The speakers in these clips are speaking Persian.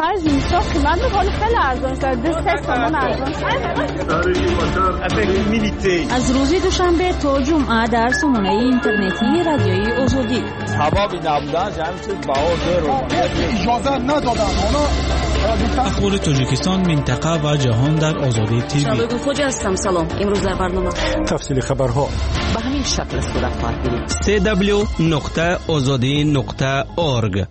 خرج نیست، قیمت حالا خیلی ارزان شده، 2-3 تومان ارزان شده. از روز دوشنبه تا جمعه در سامانه اینترنتی رادیوی آزادی. سببی نبودن جمعیت باور اجازه ندادن. اخبار تاجیکستان، منطقه و جهان در آزادی تیوی. شباب خوجا هستم. سلام. امروز در برنامه تفصیل خبرها به همین شکل صورت خواهد گرفت. www.azadi.org.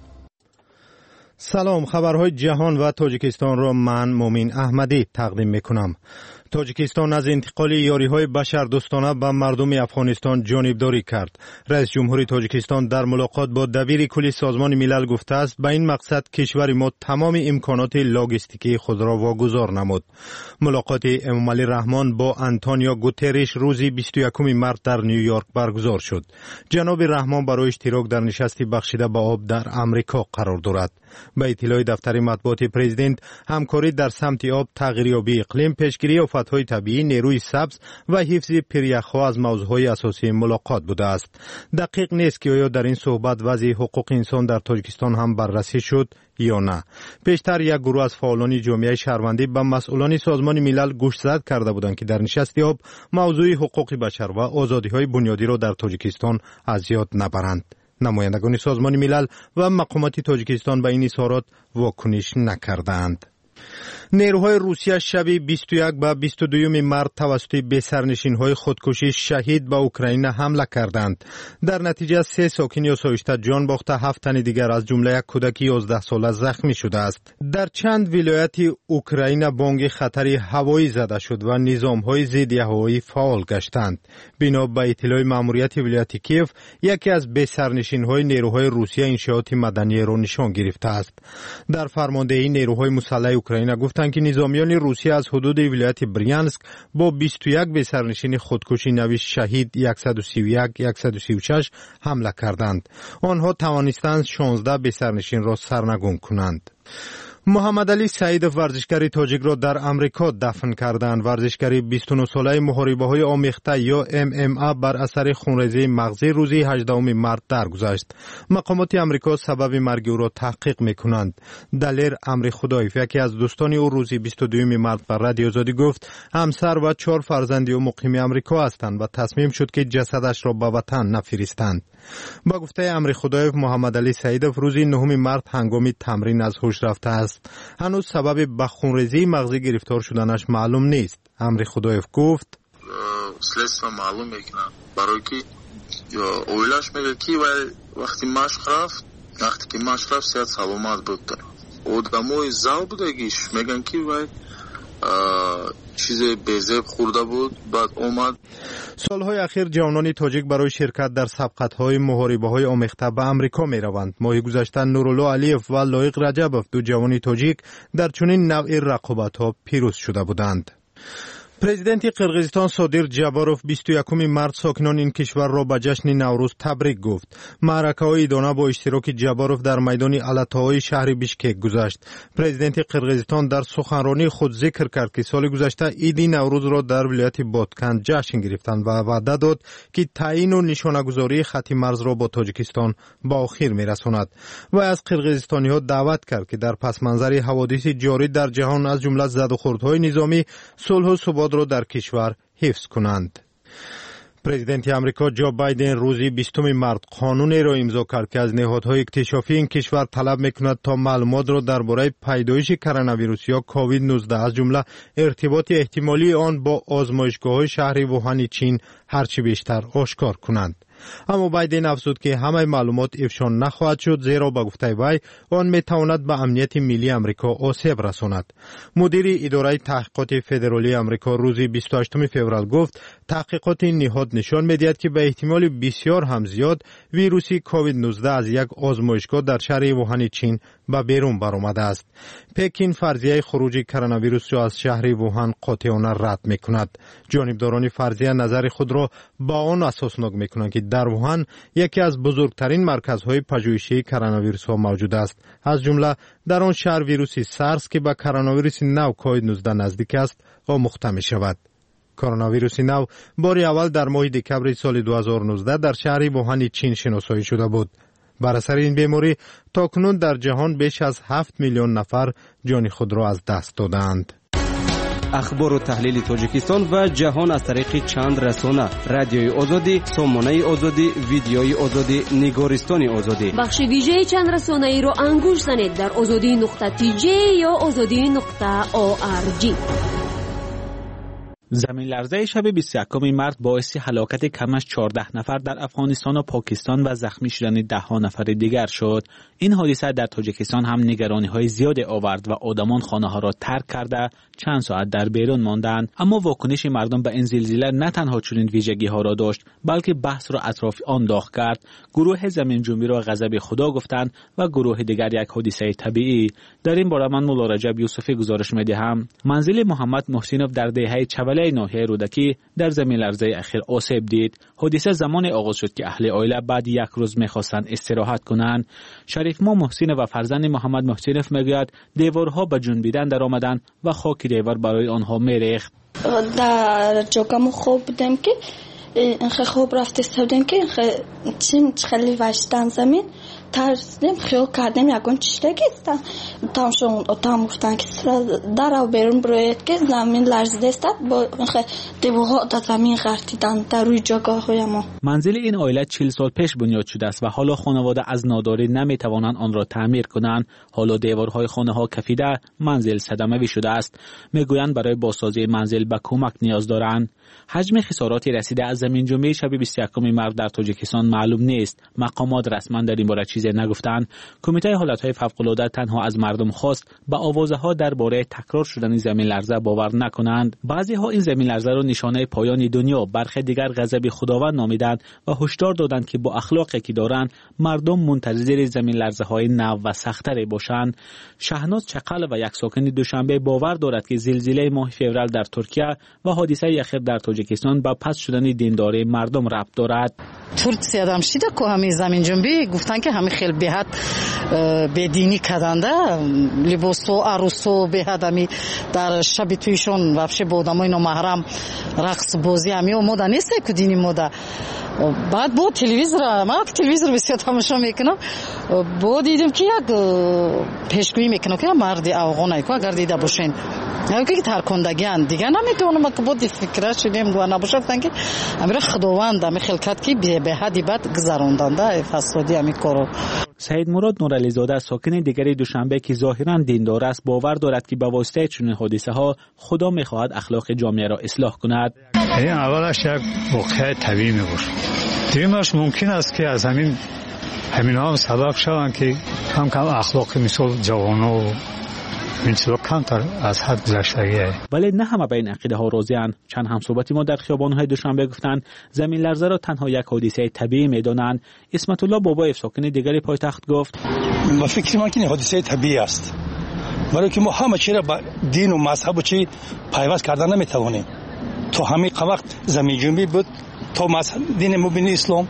سلام، خبرهای جهان و تاجیکستان را من مومین احمدی تقدیم میکنم. تاجیکستان از انتقال یاری‌های بشردوستانه به مردم افغانستان جانبداری کرد. رئیس جمهوری تاجیکستان در ملاقات با دبیر کل سازمان ملل گفته است به این مقصد کشور ما تمام امکانات لاجستیکی خود را واگذار نمود. ملاقات امامعلی رحمان با آنتونیو گوترش روز 21 مارس در نیویورک برگزار شد. جناب رحمان برای اشتراک در نشست بخشیده به آب در آمریکا قرار دارد. به اطلاع دفتر مطبوعات پرزیدنت، همکاری در سمت آب، تغییریابی اقلیم، پیشگیری آفت‌های طبیعی، نیروی سبز و حفظ پریخ‌ها از موضوعهای اساسی ملاقات بوده است. دقیق نیست که آیا در این صحبت وضع حقوق انسان در تاجیکستان هم بررسی شد یا نه. پیشتر یک گروه از فعالان جامعه شهروندی به مسئولان سازمان ملل گوشزد کرده بودند که در نشست آب موضوع حقوق بشر و آزادی‌های بنیادی را در تاجیکستان از یاد نبرند. نمایندگان سازمان ملل و مقامات تاجیکستان به این اظهارات واکنش نکردند. نیروهای روسیه شب 21 و 22 مارس توسط بی‌سرنشین‌های خودکشی شهید به اوکراین حمله کردند. در نتیجه 3 ساکن آسایشته جان باخته، 7 تن دیگر از جمله یک کودک 11 ساله زخمی شده است. در چند ولایت اوکراین بانگ خطر هوایی زده شد و نظام‌های ضد هوایی فعال گشتند. بنا به اطلاع مأموریت ولایت کیف، یکی از بی‌سرنشین‌های نیروهای روسیه انشاءات مدنی را نشان گرفته است. در فرماندهی نیروهای مسلح اوکراین گفتند که نظامیان روسیه از حدود ولایت بریانسک با 21 بی‌سرنشین خودکشی نوشت شهید 131-136 حمله کردند. آنها توانستند 16 بی‌سرنشین را سرنگون کنند. محمد علی سعید ورزشکار تاجیک را در امریکا دفن کردند. ورزشکار 29 ساله محاربه‌های آمیخته یا MMA بر اثر خونریزی مغزی روز 18 مارس درگذشت. مقامات امریکا سبب مرگ او را تحقیق می‌کنند. دلیر امری خدایف، یکی از دوستان او، روز 22 مارس بر رادیو آزادی گفت همسر و 4 فرزند او مقیم امریکا هستند و تصمیم شد که جسدش را به وطن نفرستند. با گفته امری خدایف، محمد علی سعیدов روز 9 مارس هنگام تمرین از هوش رفته است. هنوز سبب به خونریزی مغزی گرفتار شدنش معلوم نیست. امری خدایف گفت следствие معلوم میکنه برای که اویلاش میگه که وقتی مشق رفت صحت سلامت بود. آدمای زال بودگیش میگن که چیز بیزب خورده بود، بعد اومد. سالهای اخیر جوانان تاجیک برای شرکت در سبقت‌های محاربه‌های آمیخته به امریکا می‌روند. ماه گذشته نورالله علیف و لایق رجبов، 2 جوان تاجیک، در چنین نوع رقابت‌ها پیروز شده بودند. پرزیدنت قرقیزستان صادر جاباروف 21 مارس ساکنان این کشور را به جشن نوروز تبریک گفت. معرکه‌های ایدانه با اشتراک جاباروف در میدان علتاهای شهر بیشکک گذشت. پرزیدنت قرقیزستان در سخنرانی خود ذکر کرد که سال گذشته عید نوروز را در ولایت بادکن جشن گرفتند و وعده داد که تعیین و نشانه‌گذاری خط مرز را با تاجیکستان به آخر می‌رساند و از قرقیزستانی‌ها دعوت کرد که در پس منظر حوادث جاری در جهان از جمله زدوخوردهای نظامی، صلح و ثبات را در کشور حفظ کنند. پرزیدنت امریکا جو بایدن روز 20 مارس قانونی را امضا کرد که از نهادهای اکتشافی این کشور طلب میکند تا معلومات را درباره پیدایش کرونا ویروس یا کووید 19 از جمله ارتباط احتمالی آن با آزمایشگاه‌های شهر ووهان چین هرچی بیشتر آشکار کنند. اما بایدن افزود که همه معلومات افشا نخواهد شد، زیرا به گفته وی آن میتواند به امنیت ملی امریکا آسیب رساند. مدیر اداره تحقیقات فدرالی امریکا روز 28 فوریه گفت تحقیقات این نهاد نشان میدهد که به احتمال بسیار هم زیاد ویروس کووید 19 از یک آزمایشگاه در شهر ووهان چین به بیرون برآمده است. پکین فرضیه خروج کرونا ویروس را از شهر ووهان قاطعانه رد میکند. جانبداران فرضیه نظر خود را با آن اساسناک میکنند که در ووهان یکی از بزرگترین مرکزهای پژوهشی کرونا ویروس ها موجود است. از جمله در آن شهر ویروس سارس که به کرونا ویروس نو کووید 19 نزدیک است آموخته می شود. کرونا ویروس نو بار اول در ماه دکمبر سال 2019 در شهر ووهان چین شناسایی شده بود. بر اثر این بیماری تاکنون در جهان بیش از 7 میلیون نفر جان خود را از دست دادند. اخبار و تحلیل تاجیکستان و جهان از طریق چند رسانه: رادیوی آزادی، سامانه آزادی، ویدیوی آزادی، نگارستان آزادی. بخش ویژه چند رسانه ای را انگوش زنید در azadi.tj یا azadi.org. زمین لرزه شب 21 مارس باعث هلاکت کم از 14 نفر در افغانستان و پاکستان و زخمی شدن 10 نفر دیگر شد. این حادثه در تاجیکستان هم نگرانی‌های زیادی آورد و آدمان خانه‌ها را ترک کرده چند ساعت در بیرون ماندند. اما واکنش مردم به این زلزله نه تنها چنین ویژگی‌ها را داشت، بلکه بحث را اطراف آن داغ کرد. گروه زمین جنبی را غضب خدا گفتند و گروه دیگر یک حادثه طبیعی. در این باره من مولا رجب یوسفی گزارش می‌دهم. منزل محمد محسینوف در دهه چوله ناحیه رودکی در زمین لرزه اخیر آسیب دید. حادثه زمان آغاز شد که اهل عائله بعد یک روز می‌خواستند استراحت کنند. شریف ما محسین و فرزند محمد محسینوف میگوید دیوارها به جنبیدن در آمدند و خاک دیوار برای آنها میریخت. در جاگم خوب بودم که خوب رفت استودیم که چیم خیلی وشتن زمین ترسیدم خیال کردم یکون چشتگی استم تام گفتن که در او بیرون بروید که زمین لرزیده است با دیوارها در زمین غرتیدن در روی جاگاه های ما. منزل این عائله 40 سال پیش بنیاد شده است و حالا خانواده از ناداری نمیتوانند آن را تعمیر کنند. حالا دیوارهای خانه ها کفیده، منزل صدمه‌ای شده است. میگویند برای بازسازی منزل به کمک نیاز دارند. حجم خساراتی رسیده از زمین جنبی شب 21 مارس در تاجیکستان معلوم نیست. مقامات رسما در این باره چیزی نگفتند. کمیته حالتهای فوق‌العاده تنها از مردم خواست به آوازه‌ها درباره تکرار شدن زمین لرزه باور نکنند. بعضی‌ها این زمین لرزه را نشانه پایان دنیا، برخی دیگر غضب خداوند نامیدند و هشدار دادند که با اخلاقی که دارند مردم منتظر زمین لرزه‌های نو و سخت‌تری باشند. شهناز چقل و یک ساکن دوشنبه باور دارد که زلزله ماه فوریه در ترکیه و حادثه اخیر در تاجیکستان با پس شدن دینداری مردم ربط دارد. ترکیه هم شده که همین زمین جنبی گفتن که همین خیلی بهت بدینی کردنده لباس و عروس و بهت همی در شب تویشون وابشه با آدمای نامحرم رقص بازی همی آماده نیست که دینی ماده. بعد با تلویزیون ما تلویزیون بسیار تماشا میکنم با دیدم که یک پیشگویی میکنم که مرد افغانی که اگر دیده باشین که ترکندگیان دیگه نمیتونم که بود فکر شدیم گواه نباشفتن که امیر خداوند همی خلقت که به حدی بد گذراندنده فسادی همی کارو. سید مراد نورعلی زاده ساکن دیگری دوشنبه که ظاهرا دیندار است باور دارد که به واسطه چنین حادثه ها خدا میخواهد اخلاق جامعه را اصلاح کند. این اولش یک واقعه طبیعی میباشد. دویمش ممکن است که از همین ها سبب شوند که کم کم اخلاق مثل جوانو این چیزا کمتر از حد گذشتگیه. ولی نه همه به این عقیده ها راضی‌اند. چند همصحبتی ما در خیابان‌های دوشنبه گفتند زمین لرزه را تنها یک حادثه طبیعی می‌دانند. اسمت الله بابایف ساکن دیگری پایتخت گفت با فکر من که حادثه طبیعی است. برای که ما همه چیز را با دین و مذهب و چی پیوست کردن نمی‌توانیم. تو همین وقت زمین جنبی بود تو مذهب دین مبین اسلام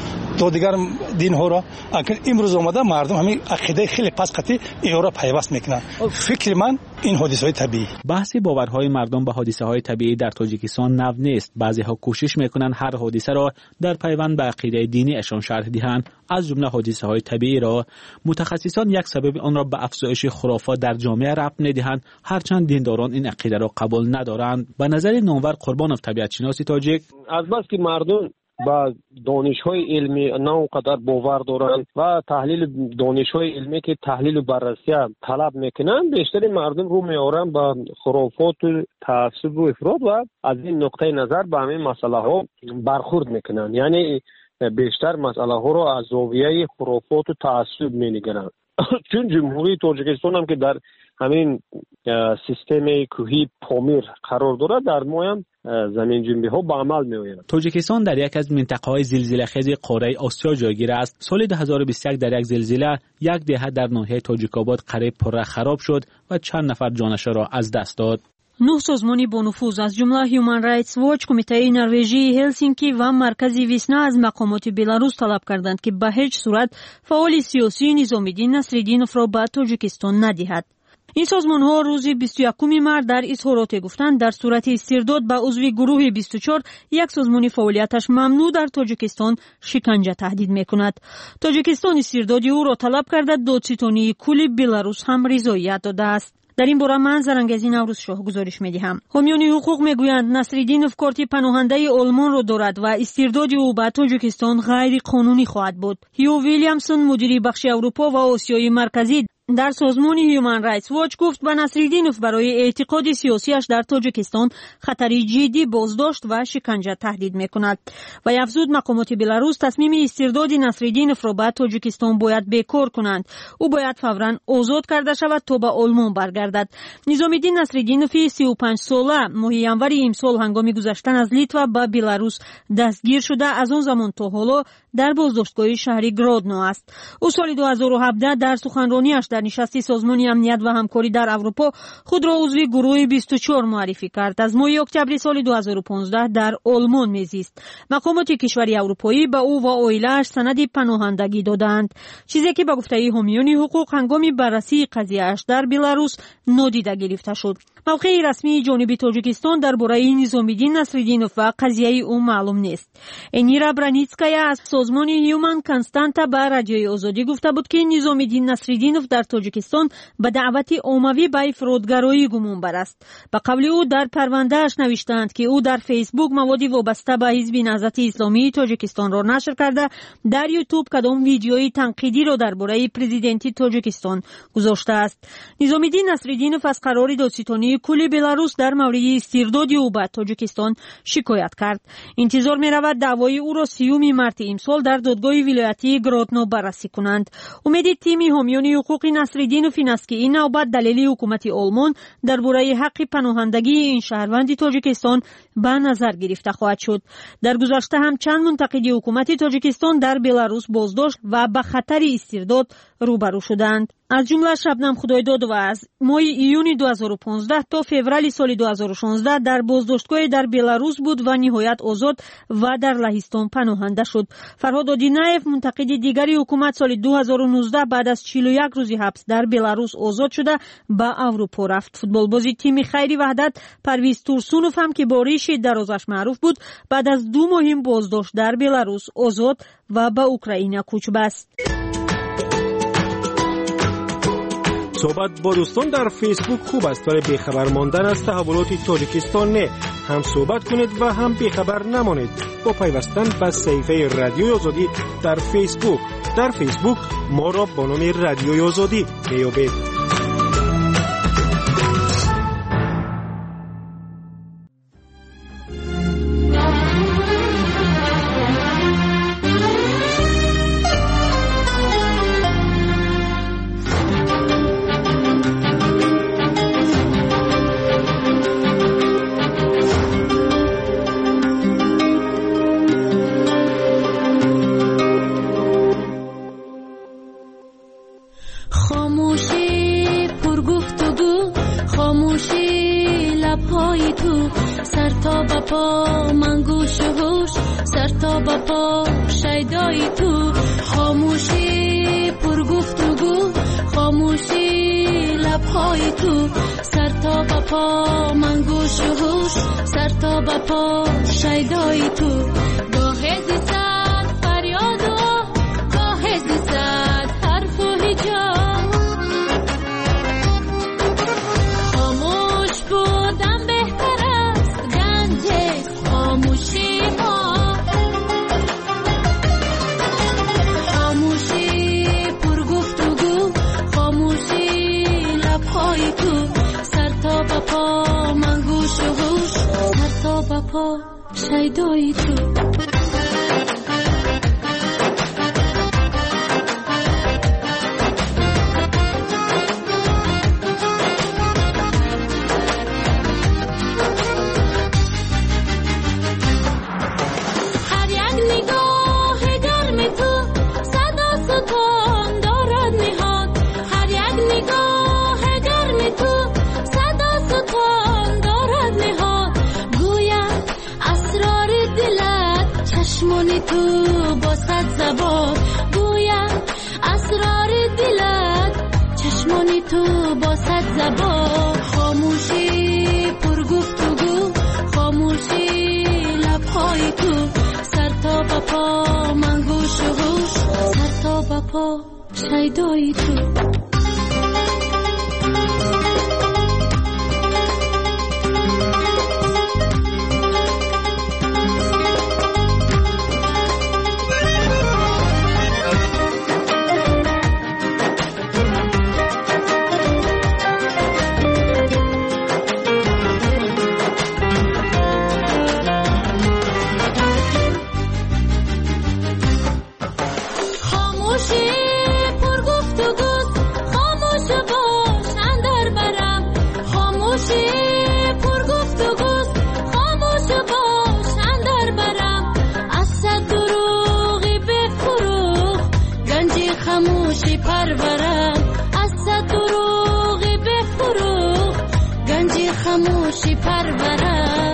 تو دیگر دین ها را اگر امروز اومده مردم همین عقیده خیلی پس قطعی اینا را پیوست میکنن. فکر من این حادثه های طبیعی. بحث باورهای مردم به حادثه های طبیعی در تاجیکستان نو نیست. بعضی ها کوشش میکنن هر حادثه را در پیوند به عقیده دینی اشان شرح دهند، از جمله حادثه های طبیعی را. متخصصان یک سبب آن را به افزایش خرافات در جامعه ربط میدهند، هرچند دینداران این عقیده را قبول ندارند. به نظر نونور قربانوف طبیعت شناسی تاجیک، از بس که مردم با دانش‌های علمی نه اونقدر باور دارند و تحلیل دانش‌های علمی که تحلیل و بررسی طلب میکنن، بیشتر مردم رو میارن با خرافات و تعصب و افراط و از این نقطه نظر به همین مسئله ها برخورد میکنن. یعنی بیشتر مسئله ها رو از زاویه خرافات و تعصب مینگرن. چون جمهوری تاجیکستان هم که در همین سیستم کوهی پامیر قرار دارد، در مایم زمین جنبی ها به عمل می آید. تاجیکستان در یک از منطقه های زلزله خیز قاره آسیا جایگیر است. سال 2021 در یک زلزله یک دهه در ناحیه تاجیک‌آباد قریب پره خراب شد و چند نفر جانش را از دست داد. 9 سازمانی با نفوذ از جمله هیومن رایتس واچ، کمیته نروژی هلسینکی و مرکز ویسنا از مقامات بلاروس طلب کردند که به هیچ صورت فعال سیاسی نظام‌الدین نصرالدینوف را به تاجیکستان ندهد. این سازمان ها روز 21 مارس در اظهارات گفتند در صورت استرداد به عضو گروه 24 یک سازمان فعالیتش ممنوع در تاجیکستان شکنجه تهدید میکند. تاجیکستان استرداد او را طلب کرده، دادستانی کل بلاروس هم رضایت داده است. در این باره من زرنگزی نوروز شاه گزارش می‌دهم. حامیان حقوق میگویند نصرالدینов کارت پناهنده آلمان را دارد و استرداد او به تاجیکستان غیر قانونی خواهد بود. هیو ویلیامسون مدیر بخش اروپا و آسیای مرکزی در سازمان هیومن رایتس واچ گفت به نصرالدینov برای اعتقاد سیاسیش در تاجیکستان خطری جدی بازداشت و شکنجه تهدید میکند و افزود مقامات بلاروس تصمیم استرداد نصرالدینov را به تاجیکستان باید بیکار کنند. او باید فوراً آزاد کرده شود تا به آلمان برگردد. نظامالدین نصرالدینov 35 ساله ماه январ امسال هنگام گذشتن از لیتوا به بلاروس دستگیر شده از آن زمان تا حالا در بازداشتگاه شهر گرادنو است. او سال 2017 در سخنرانیش در نشست سازمان امنیت و همکاری در اروپا خود را عضو گروه 24 معرفی کرد. از ماه اکتبر سال 2015 در آلمان میزیست. مقامات کشوری اروپایی به او و عائله‌اش سند پناهندگی دادند، چیزی که به گفته حامیان حقوق هنگام بررسی قضیه‌اش در بلاروس نادیده گرفته شد. موقع رسمی جانب تاجیکستان درباره نظامالدین نصرالدینov و قضیه او معلوم نیست. انیرا برانیتسکایا از سازمان هیومن کانستانتا به رادیوی آزادی گفته بود که نظامالدین نصرالدینov در تاجیکستان به دعوت عمومی به افراطگرایی گمانبر است. به قول او در پرونده‌اش نوشتند که او در فیسبوک موادی وابسته به حزب نهضت اسلامی تاجیکستان را نشر کرده، در یوتیوب کدام ویدیوی تنقیدی را درباره پرزیدنتی تاجیکستان گذاشته است. نظامالدین نصرالدینov از قرار دادستانی کل بلاروس در مورد استرداد او به تاجیکستان شکایت کرد. انتظار می‌رود دعوای او را 30 مارس امسال در دادگاه ولایتی گرادنو بررسی کنند. امید تیم حامیان حقوق نصرالدینov این است که این نوبت دلیل حکومت آلمان درباره حق پناهندگی این شهروند تاجیکستان به نظر گرفته خواهد شد. در گذشته هم چند منتقد حکومت تاجیکستان در بلاروس بازداشت و به خطر استرداد روبرو شدند. از جمله شبنم خدایدادova از ماه ایون 2015 تا فوریه سال 2016 در بازداشتگاه در بلاروس بود و نهایت آزاد و در لهستان پناهنده شد. فرهاد آدینایف منتقد دیگری حکومت سال 2019 بعد از 41 روز حبس در بلاروس آزاد شده به اروپا رفت. فوتبالباز تیم خیری وحدت پرویز تورسونوف هم که با ریش درازش معروف بود بعد از 2 ماه بازداشت در بلاروس آزاد و به اوکراین کوچ بست. صحبت با دوستان در فیسبوک خوب است، ولی بیخبر ماندن از تحولات تاجیکستان نه. هم صحبت کنید و هم بیخبر نمانید با پیوستن به صفحه رادیوی آزادی در فیسبوک. در فیسبوک ما را با نام رادیوی آزادی بیابید. شیدایی تو شیدای تو. خاموشی پرورم،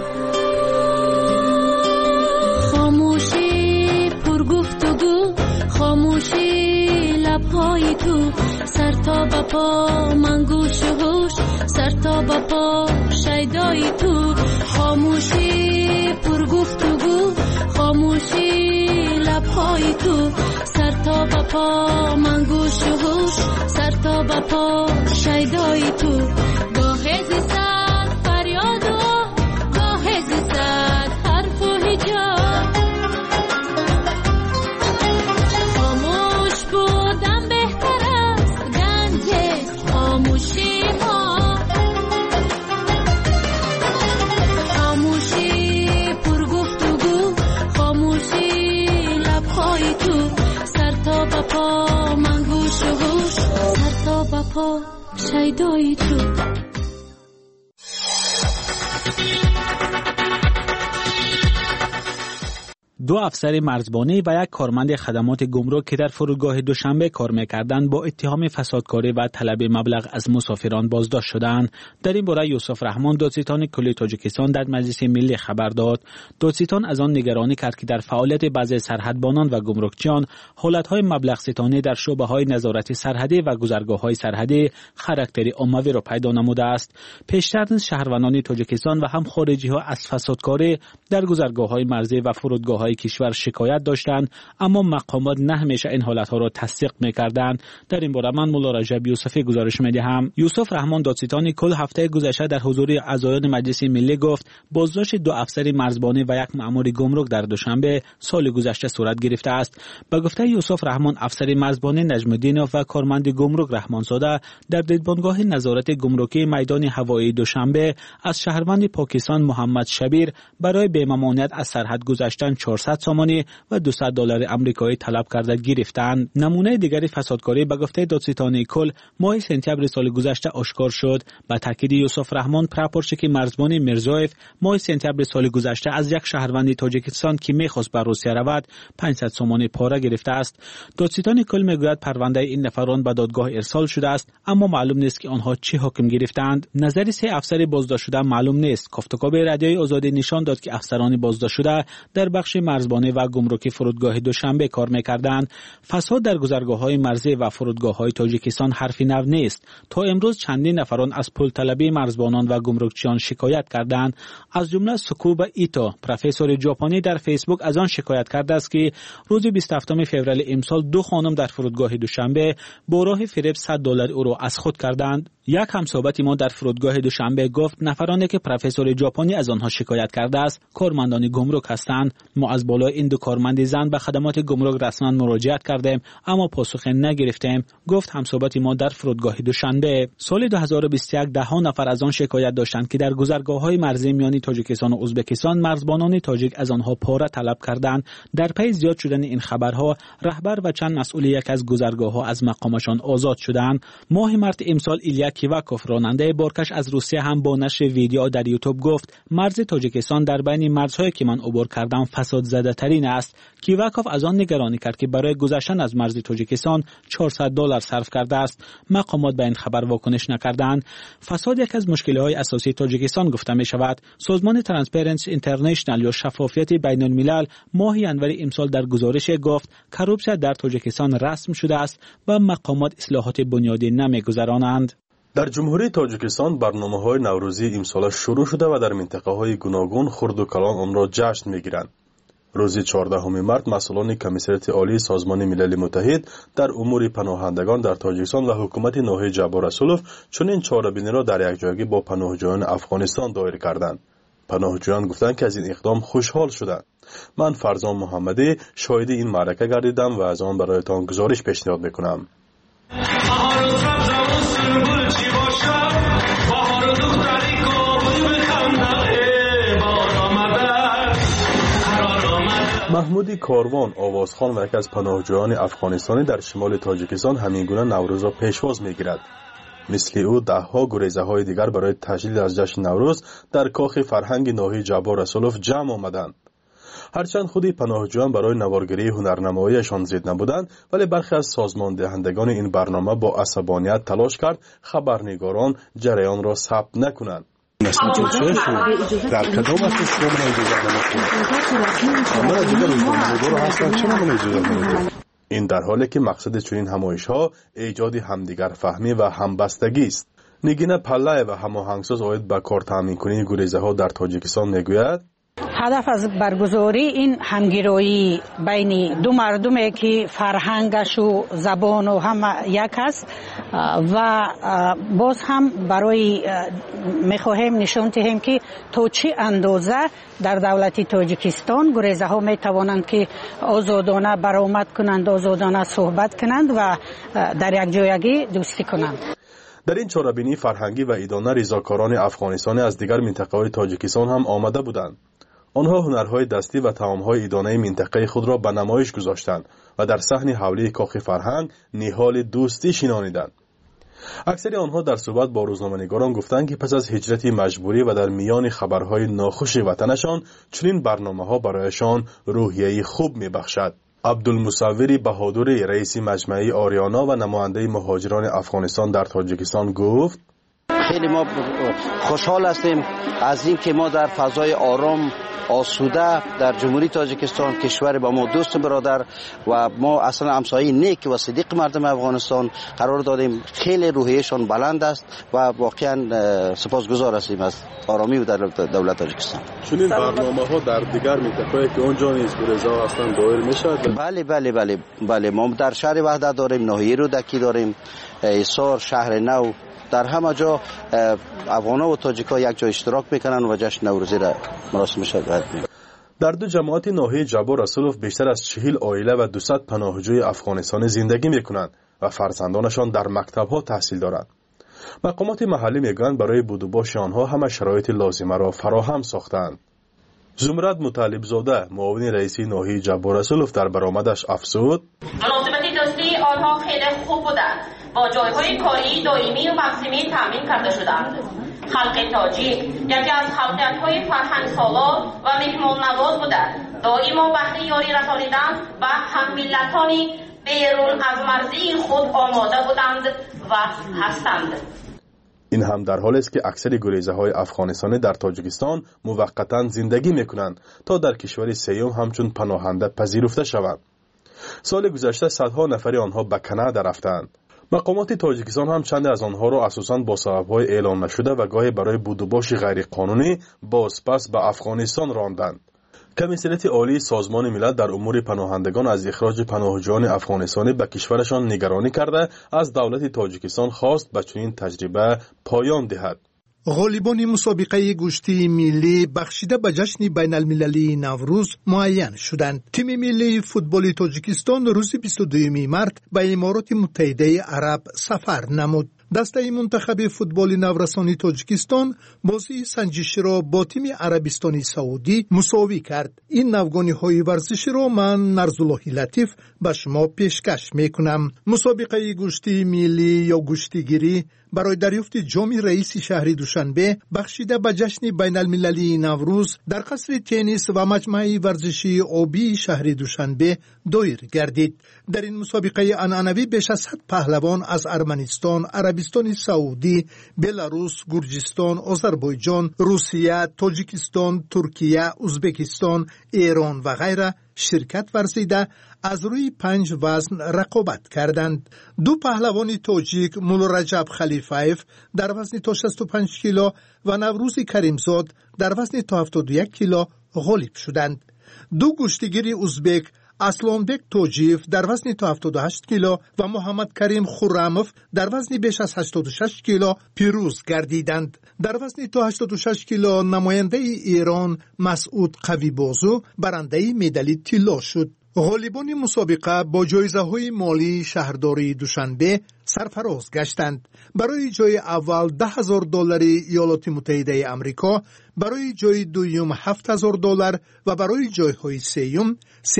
خاموشی پر گفتگو، خاموشی لبهای تو، سر تا به پا من گوش و هوش، سر تا به پا شیدای تو. خاموشی پر گفتگو، خاموشی لبهای تو، سر تا به پا من گوش و هوش، سر تا به پا شیدای تو. گاه زیستن فریاد و گاه زیستن حرف و هجاب، خاموش بودن بهتر است گنج خاموشی ما. خاموشی پر گفتگو، خاموشی لبهای تو، سر تا به پا من گوش و هوش، سر تا به پا شیدای تو. دو افسر مرزبانی و یک کارمند خدمات گمرک که در فرودگاه دوشنبه کار می‌کردند با اتهام فسادکاری و طلب مبلغ از مسافران بازداشت شدند. در این باره یوسف رحمان دادستان کل تاجیکستان در مجلس ملی خبر داد. دادستان از آن نگرانی کرد که در فعالیت بعضی سرحدبانان و گمرکچیان حالت‌های مبلغ ستانی در شعبه‌های نظارت سرحدی و گذرگاه‌های سرحدی خاراکتر عمومی را پیدا نموده است. پیشتر نیز شهروندان تاجیکستان و هم خارجی‌ها از فسادکاری در گذرگاه‌های مرزی و فرودگاه‌های کشور شکایت داشتند، اما مقامات نه همیشه این حالت‌ها را تصدیق می‌کردند. در این باره من مولا رجب یوسفی گزارش می‌دهم. یوسف رحمان دادستان کل هفته گذشته در حضور اعضایان مجلس ملی گفت بازداشت دو افسر مرزبانی و یک مأمور گمرک در دوشنبه سال گذشته صورت گرفته است. به گفته یوسف رحمان، افسر مرزبانی نجم الدین و کارمند گمرک رحمانزاده در دیدبانگاه نظارت گمرکی میدان هوایی دوشنبه از شهروند پاکستان محمد شبیر برای بی‌ممانعت از سرحد گذشتن 400 سامانی و $200 آمریکایی طلب کرده گرفتند. نمونه دیگری فسادکاری به گفته دادستان کل ماه سپتامبر سال گذشته آشکار شد. با تاکید یوسف رحمان، پراپورچک مرزبانی میرزایف ماه سپتامبر سال گذشته از یک شهروند تاجیکستان که می‌خواست به روسیه رود 500 سامانی پاره گرفته است. دادستان کل میگوید پرونده این نفران به دادگاه ارسال شده است، اما معلوم نیست که آنها چه حکم گرفتند. نظر سه افسر بازداشت شده معلوم نیست. گفتگو به رادیوی آزادی نشان داد که افسران بازداشت شده در بخش مرزبانی و گمرکی فرودگاه دوشنبه کار می‌کردند. فساد در گذرگاه‌های مرزی و فرودگاه‌های تاجیکستان حرفی نو نیست. تا امروز چندین نفران از پول طلبی مرزبانان و گمرکچیان شکایت کردند. از جمله سکوبا ایتا، پروفسور ژاپنی، در فیسبوک از آن شکایت کرده است که روز 27 فوریه امسال دو خانم در فرودگاه دوشنبه با راه فریب $100 او را از خود کردند. یک همصحبت ما در فرودگاه دوشنبه گفت نفرانی که پروفسور ژاپنی از آنها شکایت کرده است کارمندان گمرک هستند. ما از بالای این دو کارمند زن به خدمات گمرک رسما مراجعت کردیم اما پاسخ نگرفتیم، گفت همصحبت ما در فرودگاه دوشنبه. سال 2021 ده نفر از آن شکایت داشتند که در گذرگاه‌های مرزی میان تاجیکستان و ازبکستان مرزبانان تاجیک از آنها پاره طلب کردند. در پی زیاد شدن این خبرها رهبر و چند مسئول یک از گذرگاه‌ها از مقامشان آزاد شدند. ماه مارس امسال ایلیا کیواکوف، راننده بارکش از روسیه، هم با نشر ویدیو در یوتیوب گفت مرز تاجیکستان در بین مرزهایی که من عبور کردم فساد زده ترین است. کیواکوف از آن نگرانی کرد که برای گذشتن از مرز تاجیکستان $400 صرف کرده است. مقامات به این خبر واکنش نکردند. فساد یک از مشکل‌های اساسی تاجیکستان گفته می شود. سازمان ترانسپرنسی اینترنشنال یا شفافیت بین الملل ماه ژانویه امسال در گزارش گفت کروپسیا در تاجیکستان رسم شده است و مقامات اصلاحات بنیادی نمی‌گذرانند. در جمهوری تاجیکستان برنامه‌های نوروزی امسال شروع شده و در منطقه‌های گوناگون خرد و کلان آن را جشن می‌گیرند. روز 14 مارس مسئولان کمیسریت عالی سازمان ملل متحد در امور پناهندگان در تاجیکستان و حکومت ناحیه جبار رسولوف چنین چاره‌بینی را در یک جایگی با پناهجویان افغانستان دایر کردند. پناهجویان گفتند که از این اقدام خوشحال شدند. من فرزان محمدی شاهد این معرکه گردیدم و از آن برایتان گزارش پیشنهاد میکنم. محمودی کاروان آوازخوان و یکی از پناهجویان افغانستانی در شمال تاجیکستان همین گونه نوروز را پیشواز میگیرد. مثل او دهها گریزه های دیگر برای تجلیل از جشن نوروز در کاخ فرهنگ ناحیه جبار رسولوف جمع آمدند. هرچند خودی پناهجویان برای نوارگری هنرنماییشان زید نبودند، ولی برخی از سازمان دهندگان این برنامه با عصبانیت تلاش کرد خبرنگاران جریان را ثبت نکنند. در کدام است این در حالی که مقصد چنین همایش‌ها ایجاد همدیگر فهمی و همبستگی است. نگین پله و هماهنگساز آید به کار تامین کنی گریزه‌ها در تاجیکستان میگوید هدف از برگزاری این همگرایی بین دو مردمی که فرهنگش و زبان و هم یک است و باز هم برای میخواهیم نشان دهیم که تا چه اندازه در دولت تاجیکستان گریزه ها میتوانند که آزادانه برآمد کنند، آزادانه صحبت کنند و در یک جایگی دوستی کنند. در این چاره‌بینی فرهنگی و ایدانه رضاکاران افغانستانی از دیگر منطقه‌های تاجیکستان هم آمده بودند. آنها هنرهای دستی و طعام‌های ایدانه منطقه خود را به نمایش گذاشتند و در صحن حولی کاخ فرهنگ نهال دوستی شنانیدند. اکثر آنها در صحبت با روزنامه‌نگاران گفتند که پس از هجرت مجبوری و در میان خبرهای ناخوش وطنشان چنین برنامه‌ها برایشان روحیه خوب می‌بخشد. عبدالمصوری بهادری رئیس مجمع آریانا و نماینده مهاجران افغانستان در تاجیکستان گفت خیلی ما خوشحال هستیم از این که ما در فضای آرام آسوده در جمهوری تاجیکستان کشور با ما دوست برادر و ما اصلا همسایه نیک و صدیق مردم افغانستان قرار دادیم. خیلی روحیهشان بلند است و واقعا سپاسگزار هستیم از آرامی و دولت تاجیکستان. چنین برنامه‌ها در دیگر منطقه‌ای که اونجا نیز گریزه‌ها هستند دایر می‌شود؟ بله ما در شهر وحدت داریم، ناحیه رودکی داریم، ایسار، شهر نو، در همه جا افغانا و تاجیکا یک جا اشتراک میکنن و جشن نوروزی را مراسمش را در دو جماعت ناحیه جبار رسولوف بیشتر از 40 عائله و 200 پناهجوی افغانستانی زندگی میکنند و فرزندانشان در مکتب‌ها تحصیل دارند. مقامات محلی میگویند برای بود و باش آنها همه شرایط لازمه را فراهم ساختند. زمرد مطلب زاده معاون رئیسی ناحیه جبار رسولوف در برآمدش افزود مناسبت دوستی آنها خیلی خوب بودند. با جایهای کاری دائمی و موسمی تامین کرده شدند. خلق تاجیک یکی از خلقیت‌های فرهنگ سالار و مهمان نواز بودند. دائما بهره یاری رسانیدن و هم ملتانی بیرون از مرزی خود آماده بودند و هستند. این هم در حالی است که اکثر گریزه‌های افغانستانی در تاجیکستان موقتاً زندگی می‌کنند تا در کشور سیوم همچون پناهنده پذیرفته شوند. سال گذشته صدها نفر آنها به کانادا رفتند. مقامات تاجیکستان هم چند از آنها را اساساً با سبب‌های اعلام نشده و گاهی برای بود و باش غیر قانونی بازپس به افغانستان راندند. کمیسریت عالی سازمان ملل در امور پناهندگان از اخراج پناهجویان افغانستانی به کشورشان نگرانی کرده از دولت تاجیکستان خواست به چنین تجربه پایان دهد. غالبان مسابقه گشتی ملی بخشیده به جشن بین المللی نوروز معین شدند. تیم ملی فوتبال تاجیکستان روز 22 مارس به امارات متحده عرب سفر نمود. دسته منتخب فوتبال نورسانی تاجیکستان بازی سنجشی را با تیم عربستانی سعودی مساوی کرد. این نوگانی های ورزشی را من نرزالله لطیف به شما پیشکش میکنم. مسابقه گشتی ملی یا گشتیگیری برای دریافت جام رئیس شهر دوشنبه بخشیده به جشن بین المللی نوروز در قصر تنیس و مجمع ورزشی آبی شهر دوشنبه دایر گردید. در این مسابقه عنعنوی بیش از 100 پهلوان از ارمنستان، عربستان سعودی، بلاروس، گرجستان، آذربایجان، روسیه، تاجیکستان، ترکیه، ازبکستان، ایران و غیره شرکت ورزیده از روی 5 وزن رقابت کردند. دو پهلوان تاجیک مولا رجب خلیفایف در وزن تا 65 کیلو و نوروز کریمزاد در وزن تا 71 کیلو غالب شدند. دو گوشتگیر ازبک اسلانبک توجیف در وزن تا 78 کیلو و محمد کریم خرموف در وزن بیش از 86 کیلو پیروز گردیدند. در وزن تا 86 کیلو نماینده ایران مسعود قوی‌بازو برنده مدال طلا شد. غالبان مسابقه با جایزه‌های مالی شهرداری دوشنبه سرفراز گشتند. برای جای اول $10,000 ایالات متحده آمریکا، برای جای دوم $7,000 و برای جایهای سوم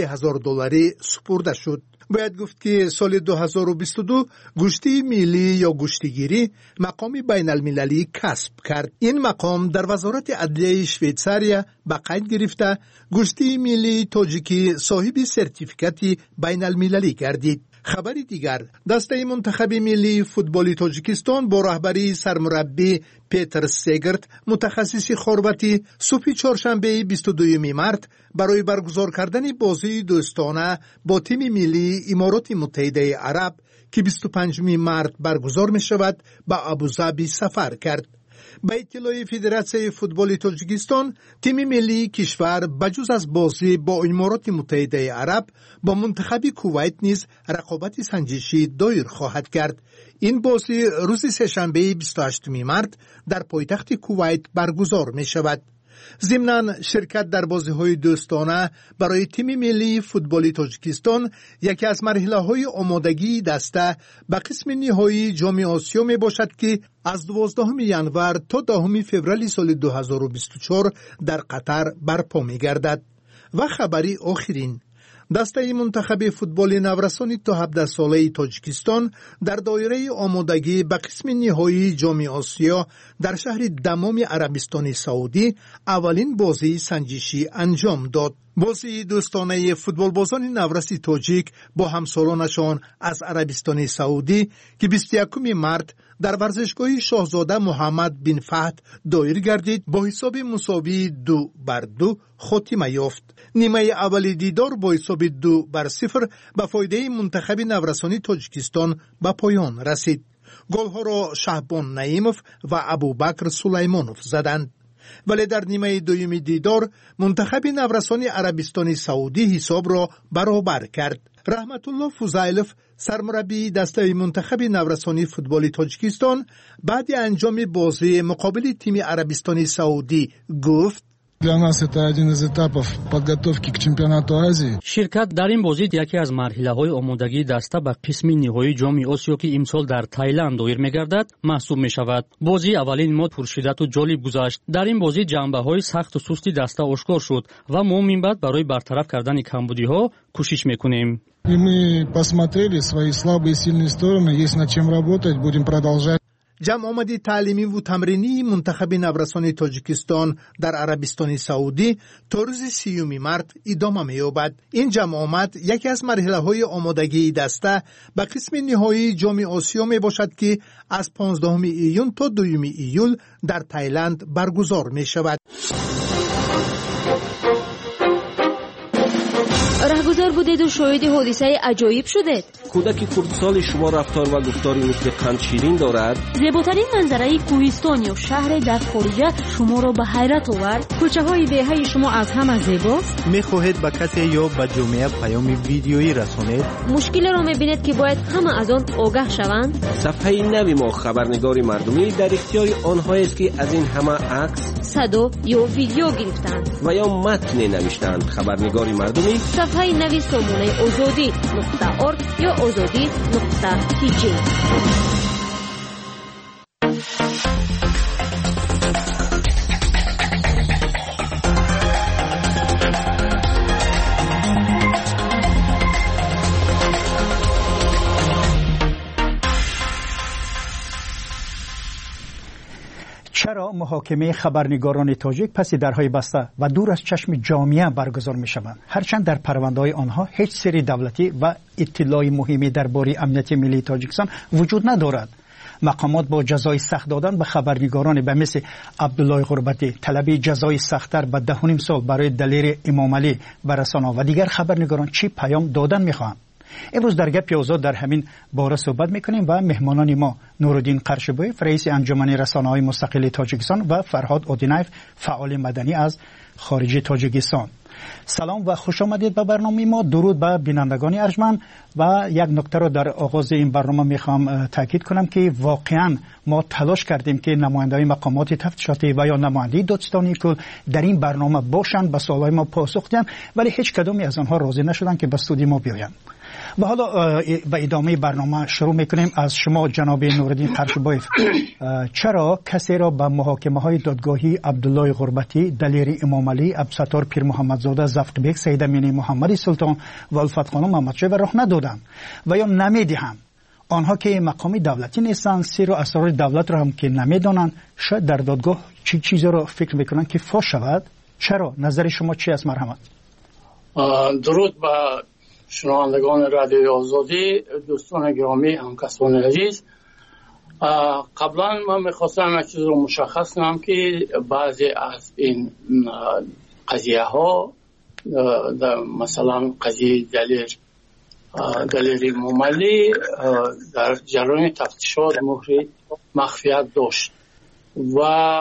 $3,000 سپرده شد. باید گفت که سال 2022 گوشتی ملی یا گوشتگیری مقام بین المللی کسب کرد. این مقام در وزارت عدلیه شویتزاریا به قید گرفته گوشتی ملی تاجیکی صاحب سرتیفیکاتی بین المللی گردید. خبر دیگر، دسته منتخب ملی فوتبال تاجیکستان با رهبری سرمربی پیتر سگرت متخصص خربتی صبح چهارشنبه 22 مارس برای برگزار کردن بازی دوستانه با تیم ملی امارات متحده عرب که 25 مارس برگزار می شود به ابوظبی سفر کرد. به اطلاع فدراسیون فوتبال تاجیکستان، تیم ملی کشور بجز از بازی با امارات متحده عرب با منتخب کویت نیز رقابت سنجشی دایر خواهد کرد. این بازی روز سه‌شنبه 28 مارس در پایتخت کویت برگزار می شود. ضمناً شرکت در بازی‌های دوستانه برای تیم ملی فوتبال تاجیکستان یکی از مرحله‌های آمادگی دسته به قسم نهایی جام آسیا می باشد که از 12 ژانویه تا 10 فوریه سال 2024 در قطر برپا می گردد. و خبری آخرین، دسته منتخب فوتبال نورسان تا 17 ساله تاجیکستان در دایره آمادگی به قسم نهایی جام آسیا در شهر دمام عربستان سعودی اولین بازی سنجشی انجام داد. بازی دوستانه فوتبال بازان نورسی تاجیک با همسالانشان از عربستان سعودی که 21 مارس در ورزشگاه شاهزاده محمد بن فهد دایر گردید با حساب مساوی 2-2 خاتمه یافت. نیمه اول دیدار با حساب 2-0 به فایده منتخب نورسانی تاجیکستان به پایان رسید. گل‌ها را شهبان نعیموف و ابوبکر سلیمانوف زدند. ولی در نیمه دوم دیدار منتخب نورسانی عربستان سعودی حساب را برابر کرد. رحمت الله فوزایلوف سرمربی دسته منتخب نورسانی فوتبال تاجیکستان بعد انجام بازی مقابل تیم عربستان سعودی گفت: Для нас это один из этапов подготовки к чемпионату Азии. شرکت در این بازی یکی از مرحله‌های آمادگی دسته به قسم نهایی جام آسیا که امسال در تایلند دایر می‌گردد محسوب می‌شود. بازی اولین ما پرشدت و جالب گذشت. در این بازی جنبه‌های سخت و سستی دسته آشکار شد و ما من بعد برای برطرف کردن کمبودی‌ها کوشش می‌کنیم. И мы посмотрели свои слабые и сильные стороны, есть над чем работать, будем продолжать. جمع آمدی تعلیمی و تمرینی منتخب نورسان تاجیکستان در عربستان سعودی تا روز 30 مارس ادامه می‌یابد. این جمع آمد یکی از مرحله‌های آمادگی دسته به قسم نهایی جام آسیا می باشد که از 15 ایون تا 2 ایول در تایلند برگزار می شود. رهگذر بودید و شاهد حادثه عجایب شدید. کودک کردستان شما رفتار و گفتاری مثل قند شیرین دارد. زیباترین منظره کوهستان یا شهر در خارجه شما را به حیرت آورد. کوچه های دهه شما از همه زیباست. میخواهید به کسی یا به جامعه پیام ویدیویی رسانید؟ مشکل را میبینید که باید همه از آن آگاه شوند. صفحه نوی ما خبرنگاری مردمی در اختیار آنهایی است که از این همه عکس، صدا یا ویدیو گرفتند و یا متن نوشتند. خبرنگاری مردمی صفحه نوی سامانه آزادی.org یا آزادی.tg. چرا محاکمه خبرنگاران تاجیک پس درهای بسته و دور از چشم جامعه برگزار می شوند؟ هرچند در پرونده‌های آنها هیچ سری دولتی و اطلاع مهمی درباره امنیت ملی تاجیکستان وجود ندارد. مقامات با جزای سخت دادن به خبرنگاران به مثل عبدالله غربتی، طلب جزای سخت‌تر به 10 سال برای دلیر امام علی به رسانه‌ها و دیگر خبرنگاران چی پیام دادن می‌خواهند؟ امروز در گپ آزاد در همین باره صحبت میکنیم و مهمانان ما نورالدین قرشبویف رئیس انجمن رسانه‌های مستقل تاجیکستان و فرهاد اودینایف فعال مدنی از خارج تاجیکستان. سلام و خوش آمدید به برنامه ما. درود به بینندگان ارجمند. و یک نکته رو در آغاز این برنامه میخوام تاکید کنم که واقعا ما تلاش کردیم که نماینده‌های مقامات تفتیشاتی و یا نماینده دادستانی که در این برنامه باشند به سوالای ما پاسخ دهند، ولی هیچ کدومی از آنها راضی نشدند که به استودیو ما بیایند. و حالا به ادامه برنامه شروع میکنیم. از شما جناب نورالدین قرشبایف، چرا کسی را به محاکمه های دادگاهی عبدالله غربتی، دلیر امام علی، عبدالستار پیر محمدزاده، زفقبیک، سید امینی محمدی سلطان و الفت خانم محمدشاه راه ندادند و یا نمیدهند؟ آنها که مقامی دولتی نیستند، سر و اسرار دولت را هم که نمیدانند، شاید در دادگاه چیزی را فکر میکنند که فاش شود. چرا؟ نظر شما چی است مرحمت؟ درود با شنوندگان رادیوی آزادی، دوستان گرامی، همکاسان عزیز. قبلا من میخواستم یک چیز رو مشخص کنم که بعضی از این قضیه ها، مثلا قضیه دلیر موملی در جریان تفتیشات مهر مخفیت داشت و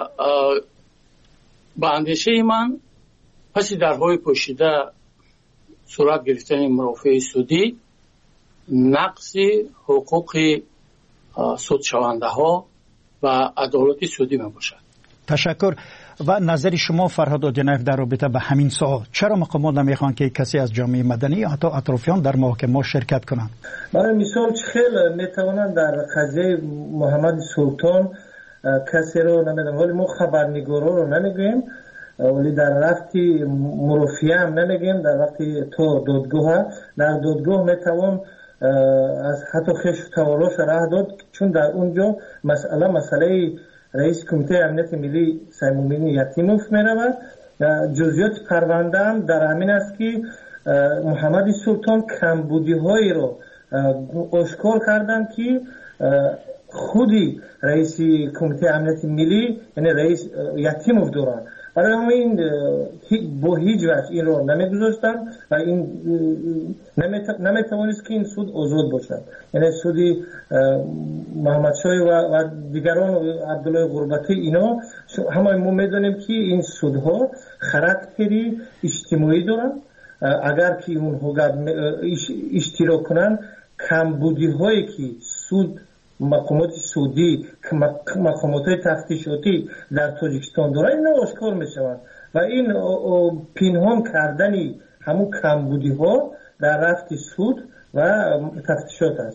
با اندیشه من پس درهای پوشیده صورت گرفتن مرافع سودی، نقص حقوق سود شونده ها و عدالت سودی می باشد. تشکر. و نظر شما فرهاد آجنایف در رابطه به همین سوال، چرا مقامات نمیخوان که کسی از جامعه مدنی یا حتی اطرافیان در محاکمه شرکت کنند؟ برای مثال خیلی میتوانند در قضیه محمد سلطان کسی رو نمیدونم، ولی ما خبرنگارا رو نمیگیم، ولی در وقتی مرافعه هم نمیگیم، در وقتی تو دادگاه، در دادگاه میتوان از حتی خشم توالاش راه داد، چون در اونجا مسئله رئیس کمیته امنیت ملی سیمومین یتیموف میرود. جزئیات پرونده هم در همین است که محمد سلطان کمبودی هایی رو آشکار کردن که خودی رئیس کمیته امنیت ملی یعنی رئیس یتیموف دارن. برای همین با هیچ وجه این رو نمیگذاشتن و این نمیتوانست که این سود آزاد باشد. یعنی سودی محمدشاه و دیگران عبدالله غربتی اینا همه ما میدونیم که این سودها خراکتری اجتماعی دارن. اگر که اونها اشتراک کنن، کمبودی هایی که سود مقامات سودی، مقامات تفتیشاتی در تاجیکستان دارن، اینا آشکار میشوند و این پنهان کردنی همون کمبودی ها در رفت سود و تفتیشات است.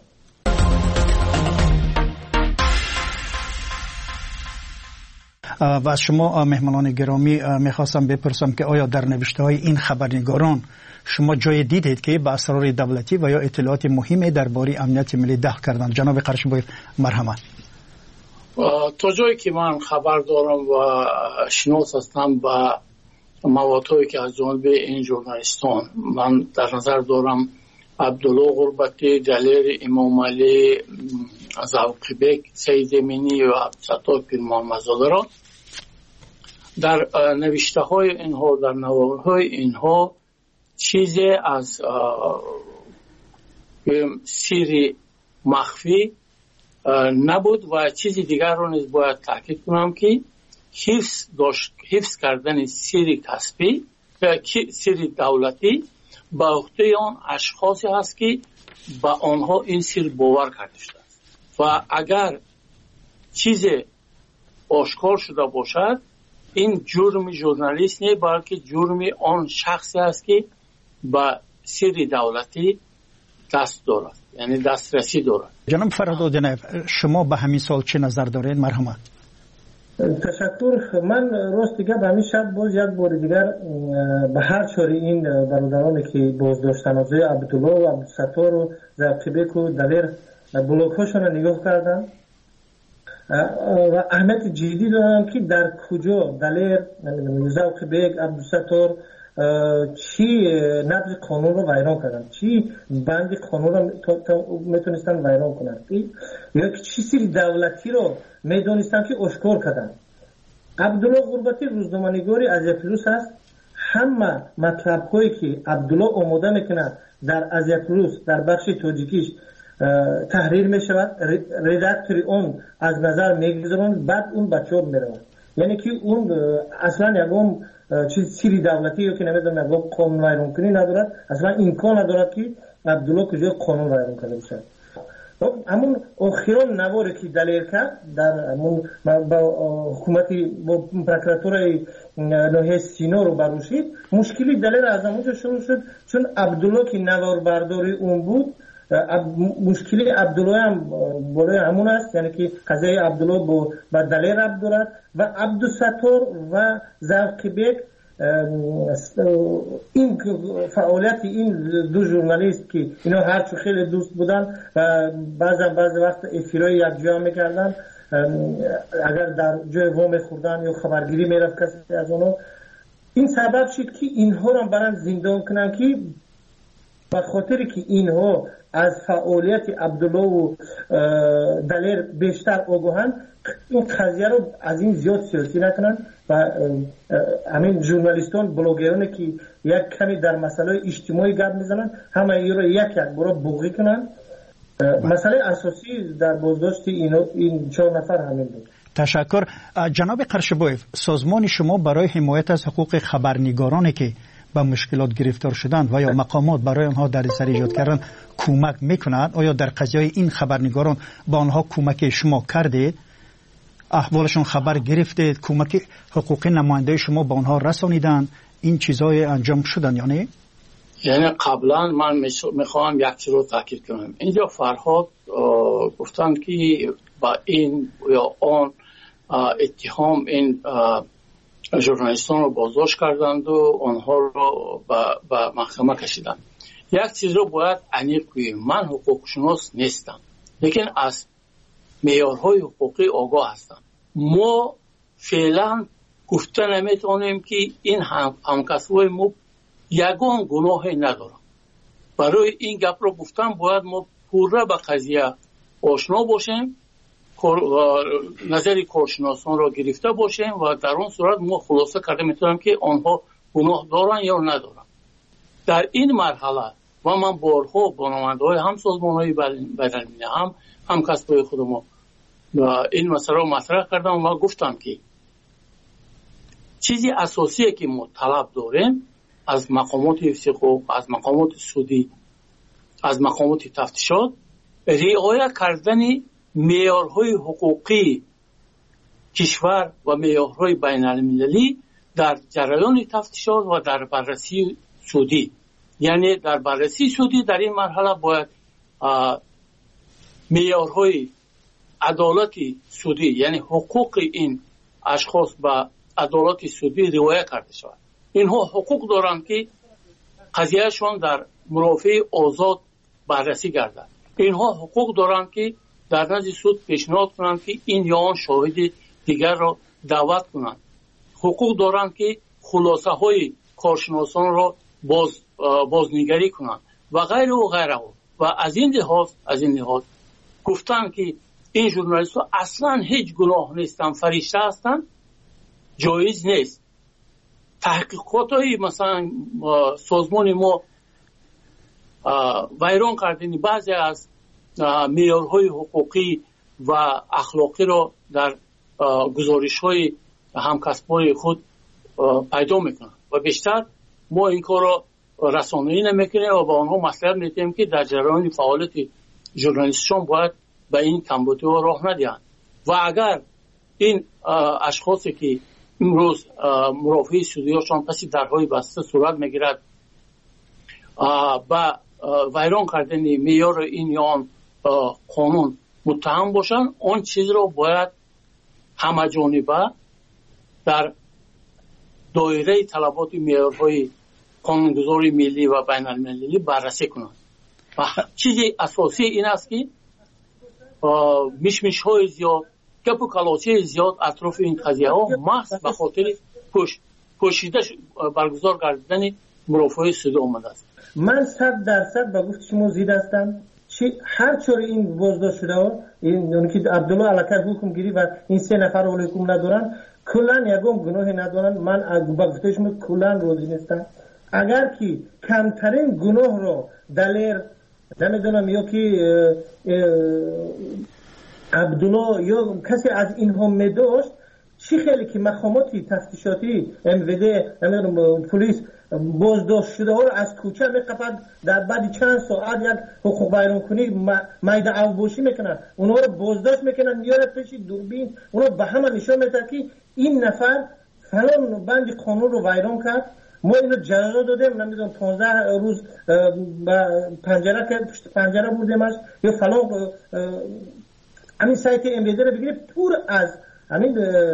و از شما مهمانان گرامی میخواستم بپرسم که آیا در نوشته های این خبرنگاران شما جای دیدید که به اسرار دولتی و یا اطلاعات مهمی درباره امنیت ملی دخل کردند؟ جناب قرشبایف مرحمت. تا جایی که من خبر دارم و شناس هستم با موادهایی که از جانب این ژورنالیستان، من در نظر دارم عبدالله غربتی، دلیر امام علی، زوقبیک، سید امینی و عبدالستار پیر محمدزاده را در نوشته های اینها، در نوار های اینها چیزی از سری مخفی نبود و چیزی دیگر رو نیز باید تاکید کنم که حفظ کردن سری کسبی سری دولتی به عهده آن اشخاصی هست که به آنها این سر باور کرده شده است و اگر چیزی آشکار شده باشد، این جرم ژورنالیست نه بلکه جرم آن شخصی است که با سر دولتی دست دارد، یعنی دسترسی دارد. جناب فرهاد آجنایف، شما به همین سال چه نظر دارید مرحمت؟ تشکر. من راست دیگه به همین شب باز یک بار دیگر به هر چاری این برادرانی که بازداشتن از عبدالله و عبدالستار و زوقبیک و دلیر بلاک هاشون رو نگاه کردم و اهمیت جدی دارم که در کجا دلیر، زوقبیک، عبدالستار چی نبض قانون رو ویران کردن، چی بند قانون رو میتونستن ویران کنن، یا چی سری دولتی رو میدونستن که آشکار کردن. عبدالله غربتی روزنامه‌نگاری از پلوس است. همه مطلب هایی که عبدالله آماده میکنه در آزیا پلوس در بخش تاجیکیش تحریر میشود، ردکتوری اون از نظر میگذارن، بعد اون بچه‌ها میرون. یعنی که اون اصلا یکم چیز سری دولتی یا که نمیدونم یکم قانون ویرون کنی ندارد، اصلا امکان ندارد که عبدالله کجای قانون ویرون کنه بشه. همون خیال نواره که دلیر کرد در همون با حکومتی با پروکراتورای ناحیه سینا رو بروشید، مشکلی دلیر از همونجا شروع شد چون عبدالله که نوار برداری اون بود. مشکلی عبدالله هم بالای همون است، یعنی که قضیه عبدالله با دلیر عبدالله و عبدالستار و زوقی بیگ این فعالیت این دو ژورنالیست که اینا هرچو خیلی دوست بودن و بعضی وقت افیرای یک جا میکردن، اگر در جای وام خوردن یا خبرگیری میرفت کسی از اونو، این سبب شد که اینها را برن زندان کنن که به خاطر که اینها از فعالیت عبدالله و دلیر بیشتر آگاهن، این قضیه رو از این زیاد سیاسی نکنن و همین ژورنالیستان بلاگرانی که یک کمی در مسئله اجتماعی گپ میزنن همه ای رو یک برای بوقی کنن. مسئله اساسی در بازداشت این 4 نفر همین بود. تشکر. جناب قرشبویف، سازمان شما برای حمایت از حقوق خبرنگارانی که با مشکلات گرفتار شدند و یا مقامات برای آنها در سر ایجاد کردن کمک میکنند، آیا در قضیه این خبرنگاران با آنها کمک شما کردید؟ احوالشون خبر گرفتید؟ کمک حقوقی نماینده شما با آنها رسانیدن؟ این چیزای انجام شدن یا نه؟ یعنی قبلا من میخوام یک چیز رو تاکید کنم. اینجا فرهاد گفتن که با این یا آن اتهام این ژورنالیستان رو بازداشت کردند و آنها رو به محکمه کشیدند. یک چیز رو باید عمیق کنیم. من حقوق شناس نیستم، لیکن از معیارهای حقوقی آگاه هستم. ما فعلا گفته نمیتونیم که این همکسای ما یگان گناهی ندارن. برای این گپ رو گفتم باید ما پوره به قضیه آشنا باشیم، نظری کارشناسان را گرفته باشیم و در اون صورت ما خلاصه کرده میتونم که آنها گناه دارن یا ندارن. در این مرحله و من بارها با نماینده‌های هم سازمان‌های بین‌المللی هم کسب‌های خودم این مسئله رو مطرح کردم و گفتم که چیزی اساسیه که ما طلب داریم از مقامات حفظ حقوق، از مقامات سودی، از مقامات تفتیشات، رعایت کردن معیارهای حقوقی کشور و معیارهای بین‌المللی در جریان تفتیشات و در بررسی سودی. یعنی در بررسی سودی در این مرحله باید معیارهای عدالت سودی، یعنی حقوق این اشخاص به عدالت سودی رعایت کرده شود. اینها حقوق دارند که قضیهشان در مرافع آزاد بررسی گردد. اینها حقوق دارند که در نزد سود پیشنهاد کنند که این یا آن شاهد دیگر را دعوت کنند. حقوق دارند که خلاصه های کارشناسان را بازنگری کنند و غیره و غیره. و از این لحاظ گفتن که این ژورنالیست ها اصلا هیچ گناه نیستن، فرشته هستن، جایز نیست. تحقیقات های مثلا سازمان ما ویران کردن بعضی از معیارهای حقوقی و اخلاقی را در گزارش های همکسبای خود پیدا میکنن و بیشتر ما این کار را رسانه‌ای نمیکنیم و با آنها مصلحت میدیم که در جریان فعالیت ژورنالیستشان باید به این کمبودی ها راه ندهند. و اگر این اشخاصی که امروز مرافع سودیاشان پس درهای بسته صورت میگیرد با ویران کردن معیار این یا آن قانون متهم باشند، آن چیز را باید همه جانبه در دایره طلبات معیارهای قانونگذاری ملی و بین المللی بررسی کنند. و چیزی اساسی این است که میشمیش های زیاد، گپ و کلاچه زیاد اطراف این قضیه ها محض به خاطر پوشیده برگزار کردن مرافعه سودی آمده است. من 100% با گفت شما زید هستم. هر چور این بازداشت شده ها، این که عبدالله علاکه حکم گیری و این 3 نفر رو حکم ندارن، کلن یکم گناه ندارن. من با گفته شما کلن روزی نیستم. اگر که کمترین گناه رو دلیر نمیدونم یا که عبدالله یا کسی از اینها میداشت، چی خیلی که مقامات تفتیشاتی MVD پلیس بازداشت شده ها رو از کوچه میقفد، در بعد چند ساعت یک حقوق بیرونکنی میده اوبوشی میکنن، اونها رو بازداشت میکنن، میاره پیش دوربین، اونها به همه نشان میده که این نفر فلان بند قانون رو ویران کرد. ما اینو جزا دادیم، نمیدونم 15 روز پنجره که پشت پنجره بردیمش یا فلان. همین سایت MVD رو بگیره پر از همین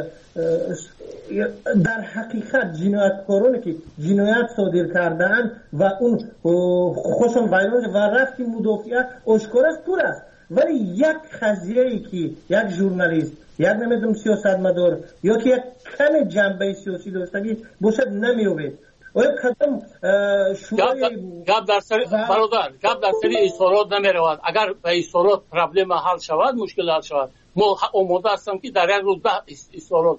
در حقیقت جنایتکارانی که جنایت صادر کردن و اون خوشم ویران و رفتی مدافعت آشکار است، پر است. ولی یک قضیه‌ای که یک ژورنالیست، یک نمیدونم سیاستمدار یا که یک کم جنبه سیاسی داشتگی باشد نمیوید. آیا کدام شورای گپ در سر برادر گپ در سر اصالات نمیرود. اگر به اصالات پرابلم حل شود، مشکل حل شود، ما آماده هستم که در یک روز 10 اصالات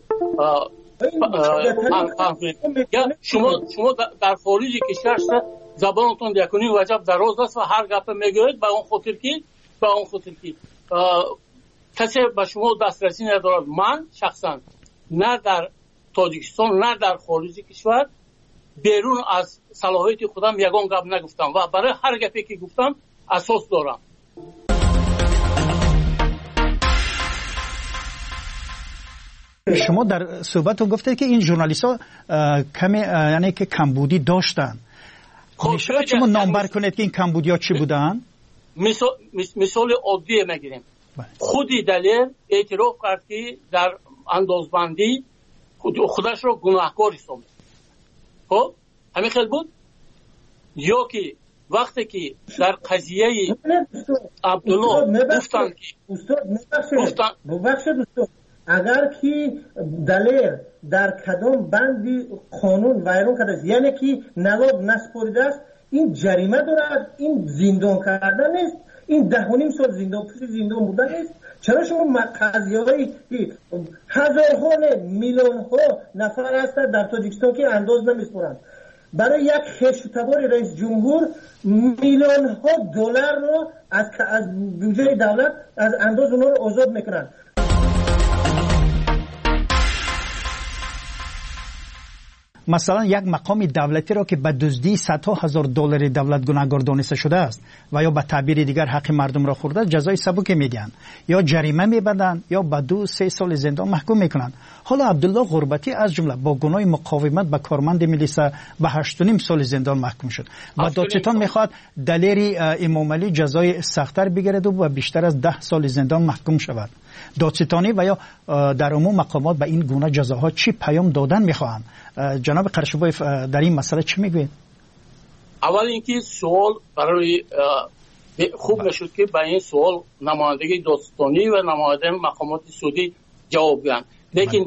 شما در خارج کشور زبانتون یکنی وجب دراز است و هر گپ میگوید به اون خاطر که کسی به شما دسترسی ندارد. من شخصا نه در تاجیکستان نه در خارج کشور بیرون از صلاحیت خودم یگان گپ نگفتم و برای هر گپی که گفتم اساس دارم. شما در صحبتتون گفتید که این ژورنالیست‌ها کمی یعنی که کمبودی داشتن. میشه شما نامبر کنید که این کمبودی‌ها چی بودن؟ مثال عادی میگیریم. خودی دلیل اعتراف کرد که در اندازبندی خودش رو گناهکار حساب کرد. خب همین خیلی بود. یا که وقتی که در قضیه عبدالله گفتن که استاد اگر که دلیل در کدام بندی قانون ویران کرده است، یعنی که نلاب نسپاریده است، این جریمه دارد، این زندان کردن نیست، این 10.5 سال زندان بودن نیست. چرا شما قضیه‌هایی که هزارها میلیون‌ها نفر هستند در تاجیکستان که انداز نمی‌سپارند، برای یک خشتبار رئیس جمهور میلیون‌ها دلار رو از بودجه دولت از انداز اونها رو آزاد میکنند. مثلا یک مقام دولتی را که به دزدی صدها هزار دلار دولت گناهکار دانسته شده است و یا به تعبیر دیگر حق مردم را خورده، جزای سبک میدن یا جریمه میبندن یا به 2-3 سال زندان محکوم میکنن. حالا عبدالله غربتی از جمله با گناه مقاومت به کارمند ملیسا به 8.5 سال زندان محکوم شد و دادستان میخواد دلیری امام علی جزای سخت‌تر بگیرد و بیشتر از 10 سال زندان محکوم شود. دادستانی و یا در عموم مقامات به این گونه جزاها چی پیام دادن میخواهند؟ جناب قرشبایف در این مسئله چی میگوید؟ اول اینکه سوال برای خوب نشد که به این سوال نمایندگی دادستانی و نماینده مقامات سعودی جواب دهند. لیکن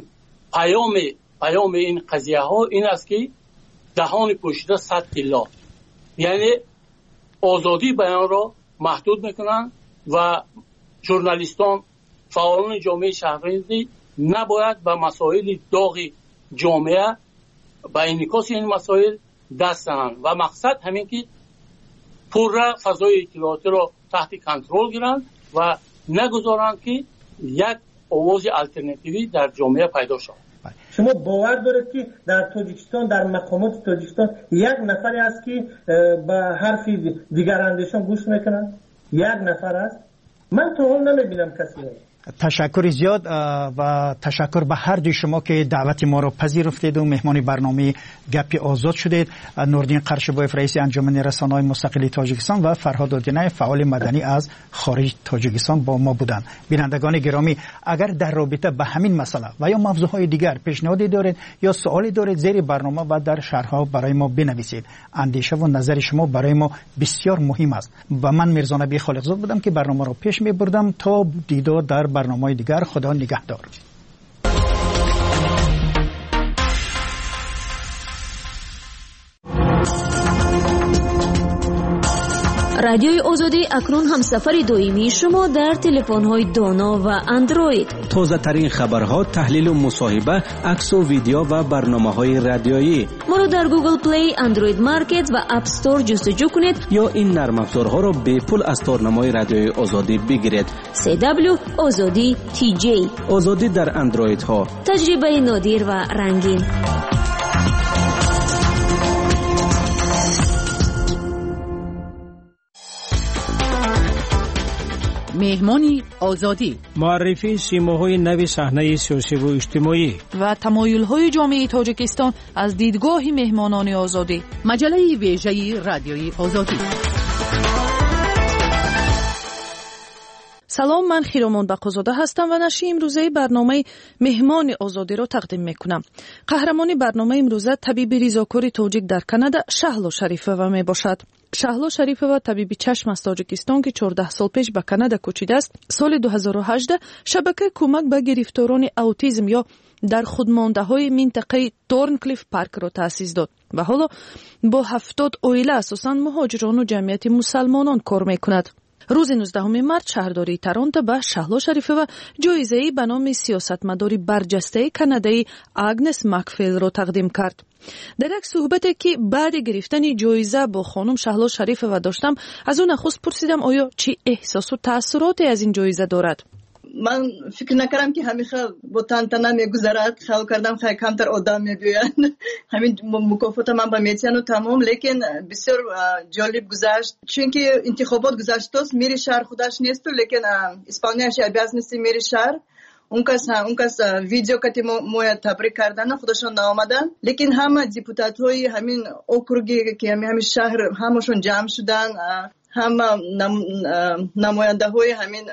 پیام این قضیه ها این است که دهان پوشیده 100 تلا، یعنی آزادی بیان را محدود میکنن و ژورنالیستان، فعالان جامعه شهروندی نباید به مسائل داغ جامعه با انعکاس این مسائل دست دهند و مقصد همین که پورا فضای اطلاعاتی را تحت کنترل گیرند و نگذارند که یک آواز الटरनेटिवی در جامعه پیدا شود. شما باور دارید که در تاجیکستان، در مقامات تاجیکستان یک نفری است که به حرف دیگر اندیشان گوش میکنن؟ یک نفر است؟ من تا حال نمیبینم کسی. تشکر زیاد و تشکر به هر دوی شما که دعوت ما را پذیرفتید و مهمان برنامه گپ آزاد شدید. نوردین قرشبایف رئیس انجمن رسانه‌های مستقل تاجیکستان و فرهاد آدینه فعال مدنی از خارج تاجیکستان با ما بودند. بینندگان گرامی، اگر در رابطه به همین مسئله و یا موضوعهای دیگر پیشنهادی دارید یا سوالی دارید، زیر برنامه و در شرح‌ها برای ما بنویسید. اندیشه و نظر شما برای ما بسیار مهم است. و من میرزا نبی خالقزاد بودم که برنامه را پیش می‌بردم. تا دیدار در برنامه دیگر، خدا نگهدار. رادیوی آزادی اکنون هم سفر دائمی شما در تلفن‌های دانا و اندروید. تازه ترین خبرها، تحلیل و مصاحبه، عکس و ویدیو و برنامه‌های رادیویی. ما رو در گوگل پلی، اندروید مارکت و اپ استور جستجو کنید یا این نرم افزارها را به پول از تارنمای رادیوی آزادی بگیرید. CW آزادی TJ. آزادی در اندروید ها. تجربه نادر و رنگین. مهمانی آزادی، معرفی سیماهای نو صحنه سیاسی و اجتماعی و تمایل‌های جامعه تاجیکستان از دیدگاه مهمانان آزادی. مجله ویژه رادیوی آزادی. سلام، من خیرامان بقازاده هستم و نشر امروزه برنامه مهمان آزادی را تقدیم میکنم. قهرمان برنامه امروزه طبیب ریزاکار تاجیک در کانادا شهلا شریفова می باشد. شهلا شریفова طبیب چشم از تاجیکستان که 14 سال پیش به کانادا کوچیده است، سال 2018 شبکه کمک به گرفتاران اوتیسم یا در خودمانده‌های منطقه تورنکلیف پارک را تأسیس داد و حالا با 70 عائله اساساً مهاجران و جمعیت مسلمانان کار میکند. روز 19 مارس شهرداری تورنتو به شهلا شریفova جایزه‌ای به نام سیاستمداری برجسته کانادایی آگنس مکفیل را تقدیم کرد. در یک صحبتی که بعد گرفتن جایزه با خانم شهلا شریفova داشتم، از او نخست پرسیدم آیا چی احساس و تأثیراتی از این جایزه دارد. من فکر نکردم که همیشه با تنتنه میگذرد. خیال کردم خیلی کمتر آدم میبینن. همین مکافات من با میتیانو تمام، لیکن بسیار جالب گذشت، چون که انتخابات گذشت است. میری شهر خودش نیست، لیکن اسپانیاش обязанности میری شهر. اون کس ویدیو کتی مویا تبریک کردن خودشون نامدن، لیکن همه دیپوتات های همین اوکروگی که همین شهر همشون جمع شدن، همه نماینده های همین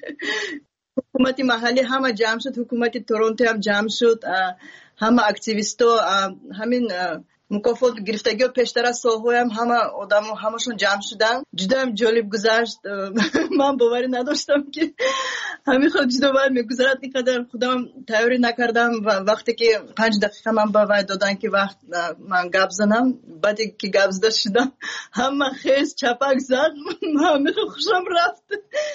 حکومت محلی همه جمع شد، حکومت تورنتو هم جمع شد، همه اکتیویستا همین مکافات گرفتگی و پیشتر از سالهای همه آدم همشون جمع شدن. جدا هم جالب گذشت. من باوری نداشتم که همین خود جدا باید میگذرد اینقدر. خودم تیاری نکردم و وقتی که 5 دقیقه من با وای دادن که وقت من گپ زنم، بعدی که گپ زده شدم همه خیز چپک زد، همین خوشم رفت.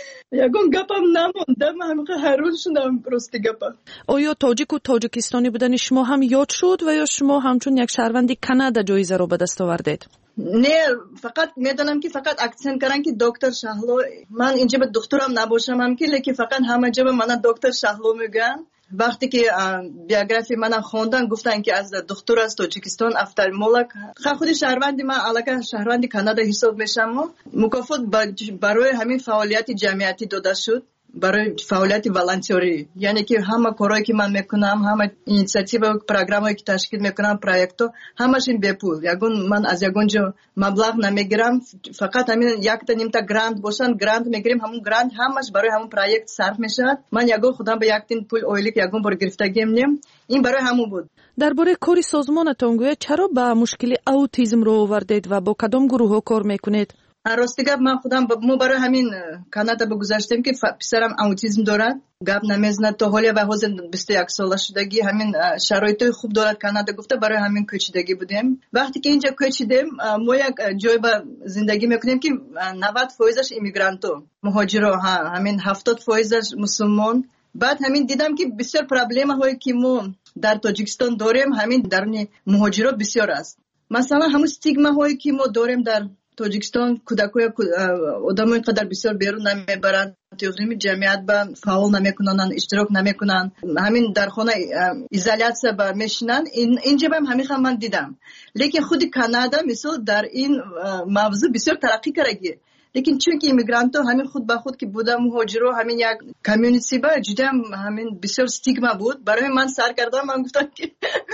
یکون گپم نموندم، همین حیران شدم راستی گپم. آیا تاجیک و تاجیکستانی بودن شما هم یاد شد و یا شما همچون یک شهروند کانادا جایزه رو به دست آوردید؟ نه، فقط میدونم که فقط اکسنت کردن که دکتر شهلا. من اینجا به دکترم نباشم هم که، لیکن فقط همه جا به من دکتر شهلا میگن. وقتی که بیوگرافی من خوندن گفتن که از دکتر از تاجیکستان افتالمولوژ. خود شهروندی من علاقه شهروند کانادا حساب میشم. مکافات برای همین فعالیت جمعیتی داده شد، برای فعالیت والنتری، یعنی که همه کارهایی که من میکنم، همه اینیشیتیو و پروگرامایی که تشکیل میکنم، پروژه همشون به پول. یگون من از یگون جو مبلغ نمیگیرم، فقط همین یک تا نیم تا گرانت باشن، گرانت میگیریم، همون گرانت همش برای همون پروژه صرف میشه. من یگون خودم به یک تین پول اویلی که یگون بر گرفتگیم نیم، این برای همون بود. درباره کاری سازمانتون گویا چرا با مشکل اوتیسم رو آوردید و با کدام گروه کار میکنید؟ راستی گپ من خودم ما برای همین کانادا بگذاشتیم که پسرم اوتیسم دارد، گپ نمیزنه تا حالا و حاضر 21 ساله شدگی، همین شرایط خوب دارد کانادا گفته، برای همین کوچیدگی بودیم. وقتی که اینجا کوچیدیم ما یک جای با زندگی میکنیم که 90% ایمیگرانتو مهاجرا، همین 70% مسلمان. بعد همین دیدم که بسیار پرابلم هایی که ما در تاجیکستان داریم همین درون مهاجرا بسیار است. مثلا همون استیگما هایی که ما داریم در تاجیکستان، کودکای آدمای قدر بسیار بیرون نمیبرند، تقریبا جمعیت با فعال نمیکنن، اشتراک نمیکنن، همین در خانه ایزولیاسیا با میشینن. اینجا هم همین من دیدم. لیکن خود کانادا مثلا در این موضوع بسیار ترقی کرده، لیکن چون که ایمیگرانتو همین خود به خود که بودن مهاجرو، همین یک کامیونیتی با جدا همین بسیار استیگما بود. برای من سر کردم، من گفتم که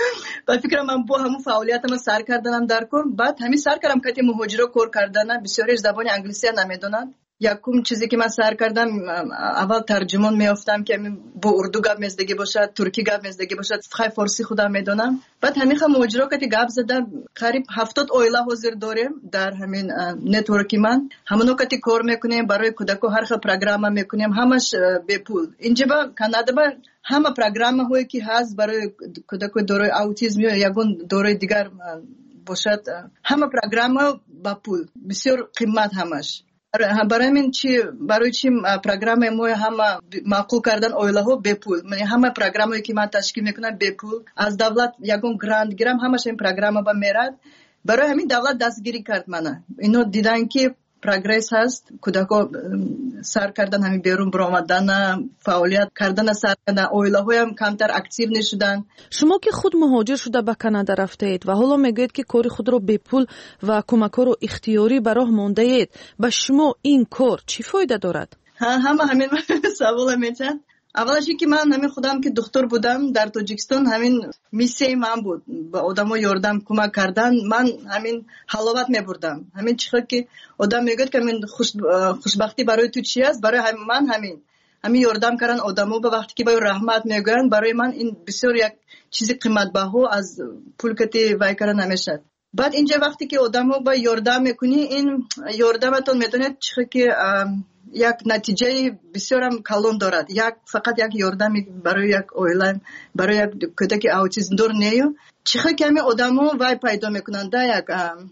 با فکرم من با همون فعالیتم سر کردنم در کار. بعد همین سر کردم که مهاجرو کار کردن بسیارش زبان انگلیسی نمیدونن. یکم چیزی که من سر کردم، اول ترجمان میافتم که با اردو گپ میزدگی باشد، ترکی گپ میزدگی باشد، فارسی خودم میدونم. بعد همین مهاجرا که گپ زدن، قریب 70 عائله حاضر داریم در همین نتورکی من. همونو که کار میکنیم برای کودکو، هر خیلی پروگرام میکنیم، همش به پول. اینجا با کانادا با همه پروگرام هایی که هست برای کودکو دارای اوتیسم یا یگون دارای دیگر باشد، همه پروگرام ها با پول، بسیار قیمت همش. برای من برای چی پروگرام ما همه معقول کردن اویلاها بپول، من همه پروگرامی که من تشکیل میکنم بپول از دولت یکون گرانت گیرم، همش این پروگرام با میرد. برای همین دولت دستگیری کرد منو. اینو دیدن که پروگرس هست، کودکا سر کردن، همین بیرون برآمدن، فعالیت کردن، سر کردن، اویلاهای هم کمتر اکتیو نشدن. شما که خود مهاجر شده به کانادا رفته اید و حالا میگوید که کاری خود رو به پول و کمک رو اختیاری به راه مانده اید، به شما این کار چی فایده دارد؟ همین سوال میچن. اولش که من همین خودم که دکتر بودم در تاجیکستان، همین میسه من بود به آدما یاردم کمک کردن، من همین حلاوت میبردم. همین چیزا که آدم میگه که من خوشبختی برای تو چی است، برای من همین یاردم کردن آدما به وقتی که با رحمت میگن، برای من این بسیار یک چیز قیمت بها از پول که وای کردن نمیشه. بعد اینجا وقتی که آدما با یاردم میکنی، این یاردمتون میدونید چیزی که یک نتیجه بسیار هم کلان دارد. فقط یک یاردم برای یک اویلم، برای یک کودک اوتیسم دار نیو، چیزی که همین آدما وای پیدا میکنن، یک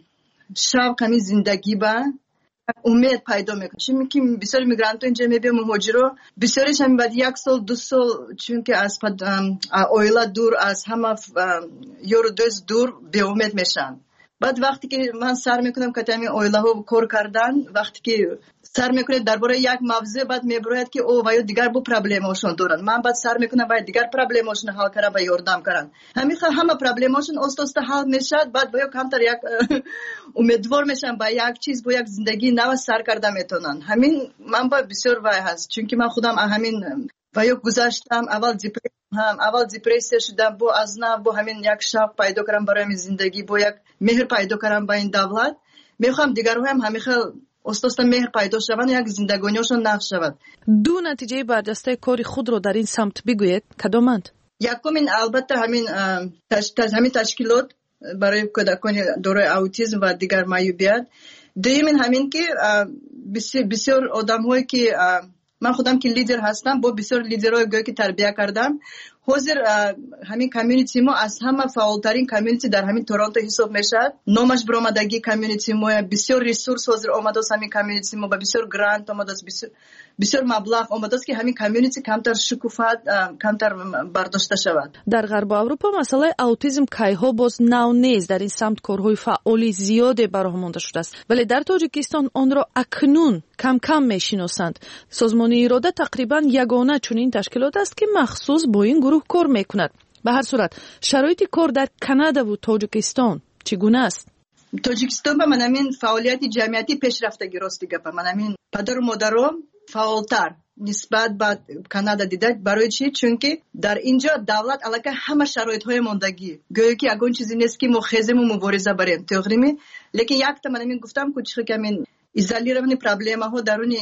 شوق همین زندگی با امید پیدا میکنن. چون که بسیار میگرانت اینجا میبینیم مهاجرا بسیارش هم بعد 1 سال 2 سال چون که از اویلا دور، از همه یور دوست دور به امید میشن. بعد وقتی که من سر میکنم که همین اویلا ها کار کردن، وقتی که سر میکنه درباره یک موضوع، بعد میبراید که او و دیگر بو پرابلماشون دارن، من بعد سر میکنم و دیگر پرابلماشون حل کردن و یاردم کردن. همه پرابلماشون است حل میشد. بعد باید کمتر یک امیدوار میشن با یک چیز، با یک زندگی نو سر کردن میتونن. همین من با بسیار وای هست، چون که من خودم همین وای گذاشتم. اول دیپرسیا شدم، با از نو با همین یک شوق پیدا کردم برای همین زندگی، با یک مهر پیدا کردم با این دولت. میخوام دیگرها هم همیشه استاد مهر پیدا شوند، یک زندگانیشون نقش شود. دو نتیجه برجسته کاری خود رو در این سمت بگویید کدامند؟ یکم این البته همین تشکیلات برای کودکان دارای اوتیسم و دیگر معیوبیت. دوم همین که بسیار آدم‌هایی که من خودم که لیدر هستم، با بسیار لیدرهای گویا که تربیت کردم، حاضر همین کامیونیتی ما از همه فعالترین کامیونیتی در همین تورنتو حساب میشد. نامش برآمدگی کامیونیتی ما، بسیار ریسورس حاضر آمده است همین کامیونیتی ما، با بسیار گرانت آمده است، بسیار مبلغ آمده است که همین کامیونیتی کمتر شکوفا، کمتر برداشته شود. در غرب اروپا مسئله اوتیسم کایها باز نو نیست، در این سمت کارهای فعالی زیاده براه مانده شده است، ولی در تاجیکستان آن را اکنون کم کم میشناسند. سازمان اراده تقریبا یگانه چنین تشکیلات است که مخصوص با این گروه کار میکند. به هر صورت شرایط کار در کانادا و تاجیکستان چگونه است؟ تاجیکستان با من همین فعالیت جمعیتی پیشرفتگی راستی گپ، من همین پدر و مادرم فعالتر نسبت به کانادا دیده. برای چی؟ چون که در اینجا دولت علاقه همه شرایط های ماندگی گویا که اگون چیزی نیست که مخزم و مبارزه بریم تقریمی. لیکن یک تا من همین گفتم که چه همین ایزولیرовані проблема ها درونی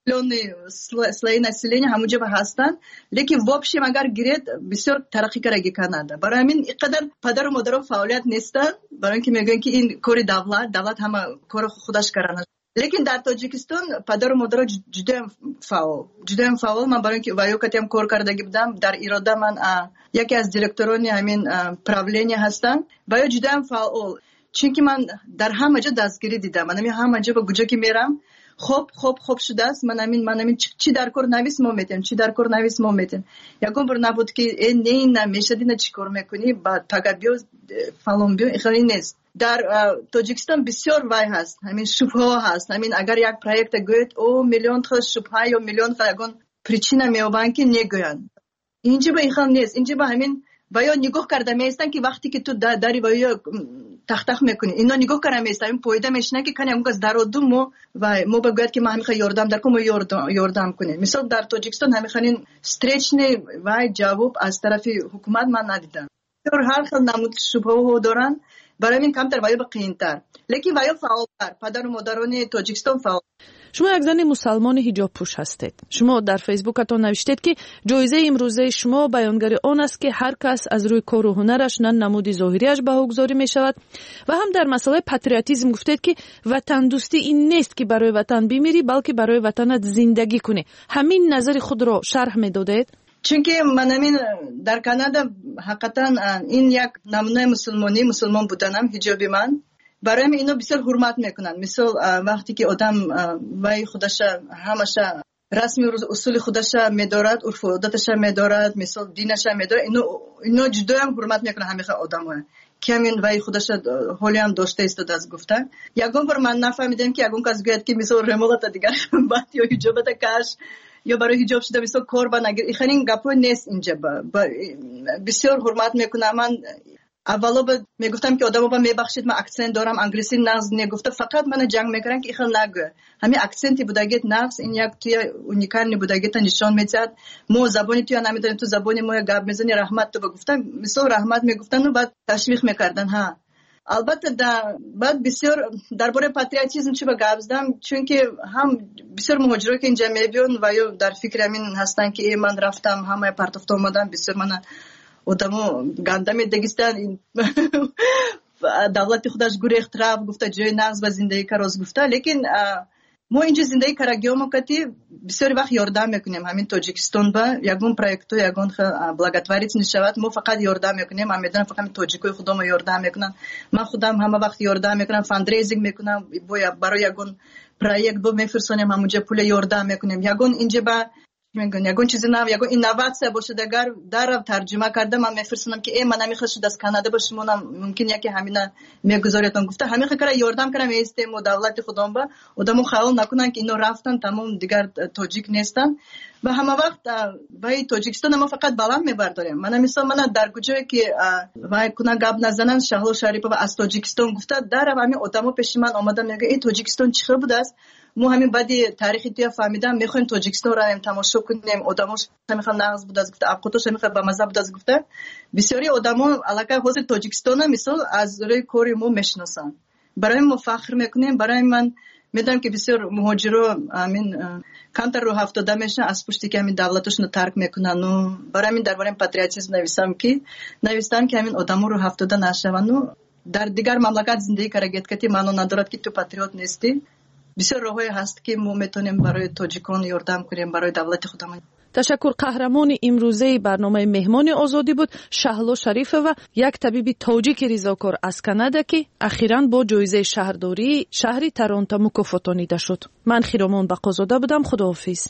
слои населения همونجا هستن، لیکن вообще اگر گرید بسیار ترقی کرده کانادا. برای همین اینقدر پدر و مادر فعالیت نیستن، برای اینکه میگن که این کار دولت همه کار خودش کردن. لیکن در تاجیکستان پدر و مادر جدا فعال. من برای اینکه وایوکتی هم کار کرده بودم در اراده، من یکی از دیرکتورانی همین پراولینیا هستم و جدا فعال، چون که من در همه جا دستگیری دیدم. من همه جا با کجا که میرم خوب شده است. من همین چی در کار نویس ما میتیم، چی در کار نویس ما میتیم. یکم بر نبود که این نمیشه دینا چی کار میکنی بعد پگابیو فالون بیو خیلی نیست. در تاجیکستان بسیار وای هست، همین شبهه هست. همین اگر یک پروژه گوید او میلیون تا شبهه یا میلیون تا پریچینا میوان که نگوین. اینجا به این خام نیست. اینجا با همین ویا نگاه کرده میستن که وقتی که تو داری ویا تختخ میکنی اینا نگاه کرده میستن، این پویده میشنه که کنه اونگاز درودو ما بگوید که ما همیخواه یاردم در کنم یاردم کنیم. مثال در تاجیکستان همیخواه استریچ وای جواب از طرف حکومت من ندیدم. هر خیل نمود شبهه دارن، برای این کمتر ویا بقیمتر، لیکن ویا فعالتر. پدر و مادران تاجیکستان فعال. شما یک زن مسلمان حجاب پوش هستید. شما در فیسبوکتان نوشتید که جایزه امروزه شما بیانگر آن است که هر کس از روی کار و هنرش نه نمود ظاهریش بهاگذاری می شود و هم در مسئله پاتریوتیسم گفتید که وطن دوستی این نیست که برای وطن بمیری بلکه برای وطنت زندگی کنی. همین نظر خود را شرح می دادید؟ چون که من همین در کانادا حقیقتا این یک نمونه مسلمان بودنم، حجابی من برای من اینو بسیار حرمت میکنن. مثل وقتی که آدم وای خودش همشه رسمی اصول خودش میدارد، عرف و عادتش میدارد، مثل دینش میدارد، اینو جدا هم حرمت میکنه همه آدم‌ها که همین وای خودش حالی هم داشته است از گفتن. یگان بار من نفهمیدم که یگان کس گوید که مثل رمالت دیگر بعد یا حجابت کش یا برای حجاب شده مثل قربان اگر این گپو نیست اینجا. بسیار حرمت میکنم. من اولا میگفتم که آدمو میبخشید، من اکسنت دارم، انگلیسی نقص نگفته، فقط من جنگ میکردن که ایخل نگو همین اکسنتی بودگیت نقص این یک توی اونیکال بودگیت نشان میداد. مو زبانی توی نمیدونم تو زبانی مو گپ میزنی رحمت تو بگفتم مثل رحمت میگفتن و بعد تشویق میکردن. ها البته بعد بسیار درباره پاتریوتیسم چی گپ زدم، چون که هم بسیار مهاجرا که اینجا میبیون و یا در فکر همین هستن که من رفتم همه پرتفت اومدم، بسیار من آدمو گندم دگستان دولت خودش گریخت رفت گفته جای نقص و زندگی کراز گفته، لیکن ما اینجا زندگی کراگیوم کتی بسیار وقت یاردم میکنیم همین تاجیکستان با یگون پروژه یگون بلاگتواریت نشود ما فقط یاردم میکنیم. من میدونم فقط تاجیکای خودم یاردم میکنم، من خودم همه وقت یاردم میکنم، فاندریزینگ میکنم برای یگون پروژه با میفرستونیم همونجا پول یاردم میکنیم. یگون اینجا با میگن یگون چیزی نه یگون اینوواسیون باشه دگر در ترجمه کرده من میفرستم که من نمیخواد از کانادا باشم ممکن یکی همینا میگذاریتون گفته همین خیلی یاردم کردم استیم و دولت خودم با آدمو خیال نکنن که اینو رفتن تمام دیگر تاجیک نیستن و همه وقت وای تاجیکستان ما فقط بالا میبرداریم. من مثلا در کجایی که وای کنا گاب نزنن شهلا شریف و از تاجیکستان گفته در همین آدمو پیش من اومدن میگه این تاجیکستان چه بود است ما همین بعدی تاریخی توی فهمیدم میخوایم تاجیکستان رو هم تماشا کنیم. آدماش میخوان نقض بود از گفته ابقوتش میخواد با مزه بود از گفته بسیاری آدما علاقه حوزه تاجیکستان مثل از روی کوری ما میشناسن. برای ما فخر میکنیم. برای من میدونم که بسیار مهاجرا همین کانتر رو 70 میشن از پشتی که همین دولتشون رو ترک میکنن و برای من درباره پاتریوتیسم نوشتم که همین آدما رو 70 نشون و در دیگر مملکت زندگی کردگیت که منو ندارد که تو پاتریوت نیستی. بسیار راهی هست که ما میتونیم برای تاجیکان یاردم کنیم برای دولت خودمون. تشکر. قهرمان امروزه برنامه مهمان آزادی بود شهلا شریفه و یک طبیب تاجیک ریزاکار از کانادا که اخیراً با جایزه شهرداری شهری تورنتو مکافاتانیده شد. من خیرامان بقازاده بودم. خداحافظ.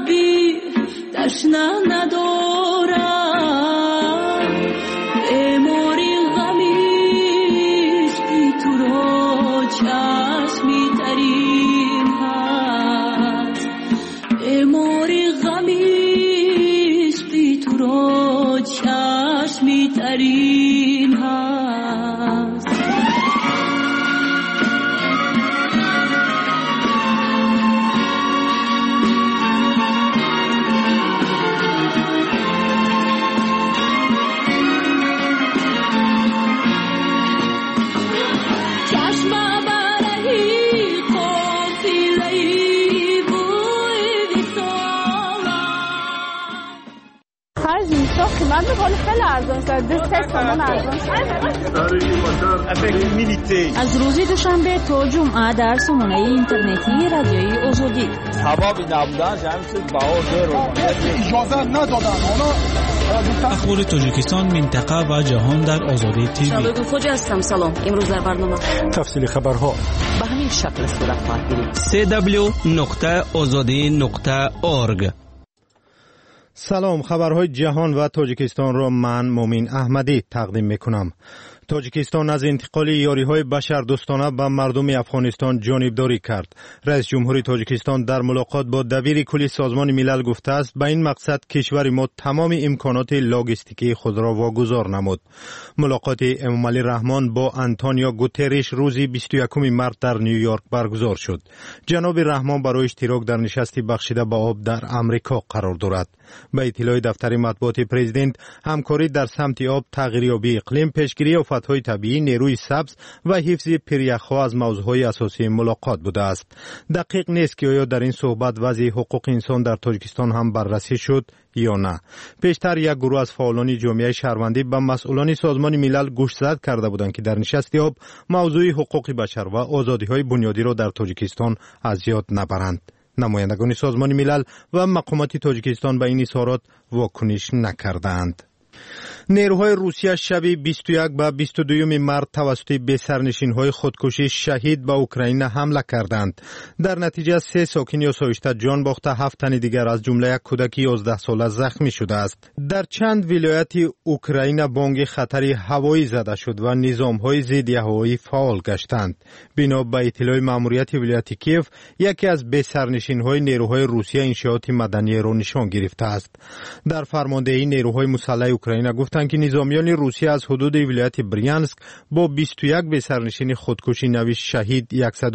تشنه ندارم ارز نیست، قیمت ولی خیلی ارزان شد. 2 تومان ارزان شد. از روز دوشنبه تا جمعه در سامانه اینترنتی رادیوی آزادی. سبب نبودنش همین بها اجازه ندادن. اخبار تاجیکستان، منطقه و جهان در آزادی تیوی. شبکه خوج هستم. سلام. امروز در برنامه تفصیل خبرها به همین شکل صورت خواهد گرفت. www.azadi.org. سلام، خبرهای جهان و تاجیکستان را من مومین احمدی تقدیم میکنم. تاجیکستان از انتقال یاری‌های بشردوستانه به مردم افغانستان جانبداری کرد. رئیس جمهوری تاجیکستان در ملاقات با دبیر کلی سازمان ملل گفته است به این مقصد کشور ما تمام امکانات لاجستیکی خود را واگذار نمود. ملاقات امامعلی رحمان با آنتونیو گوتریش روز 21 مارس در نیویورک برگزار شد. جناب رحمان برای اشتراک در نشستی بخشیده به آب در آمریکا قرار دارد. به اطلاع دفتر مطبوعات پرزیدنت، همکاری در سمت آب، تغییریابی اقلیم، پیشگیری آفت‌های طبیعی، نیروی سبز و حفظ پریخ‌ها از موضوعهای اساسی ملاقات بوده است. دقیق نیست که آیا در این صحبت وضع حقوق انسان در تاجیکستان هم بررسی شد یا نه. پیشتر یک گروه از فعالان جامعه شهروندی به مسئولان سازمان ملل گوشزد کرده بودند که در نشست آب موضوع حقوق بشر و آزادی‌های بنیادی را در تاجیکستان از یاد نبرند. نمایندگان سازمان ملل و مقامات تاجیکستان به این اظهارات واکنش نکردند. نیروهای روسیه شب 21 و 22 مارس توسط بی‌سرنشین‌های خودکشی شهید به اوکراین حمله کردند. در نتیجه 3 ساکن آسایشته جان باخته، 7 تن دیگر از جمله یک کودک 11 ساله زخمی شده است. در چند ولایت اوکراین بانگ خطر هوایی زده شد و نظام‌های ضد هوایی فعال گشتند. بنا به اطلاع ماموریت ولایت کیف، یکی از بی‌سرنشین‌های نیروهای روسیه انشاءات مدنی را نشان گرفته است. در فرماندهی نیروهای مسلح اوکراین گفتند که نظامیان روسیه از حدود ولایت بریانسک با 21 بی‌سرنشین خودکشی نویس شهید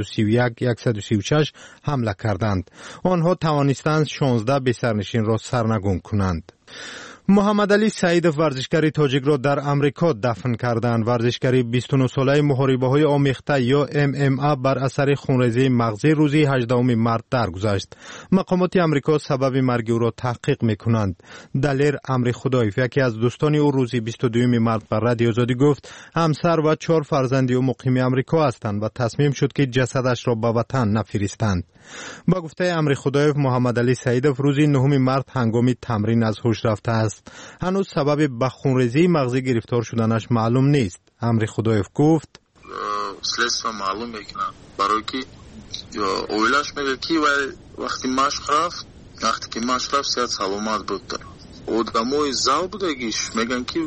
131-136 حمله کردند. آنها توانستند 16 بی‌سرنشین را سرنگون کنند. محمد علی سعیدов ورزشکار تاجیک را در امریکا دفن کردند. ورزشکار 29 ساله محاربه‌های آمیخته یا MMA بر اثر خونریزی مغزی روز 18 مارس درگذشت. مقامات امریکا سبب مرگ او را تحقیق می‌کنند. دلیر امر خدایف، یکی از دوستان او، روز 22 مارس بر رادیو آزادی گفت همسر و 4 فرزند او مقیم امریکا هستند و تصمیم شد که جسدش را به وطن نفرستند. با گفته امر خدایف، محمد علی سعیدов روز 9 مارس هنگام تمرین از هوش رفته است. هنوز سبب به خونریزی مغزی گرفتار شدنش معلوم نیست. امر خدایف گفت следство معلوم میکنه برای که اویلاش میگه که وقتی مشق رفت صحت سلامت بود. آدمای زال بودگیش میگن که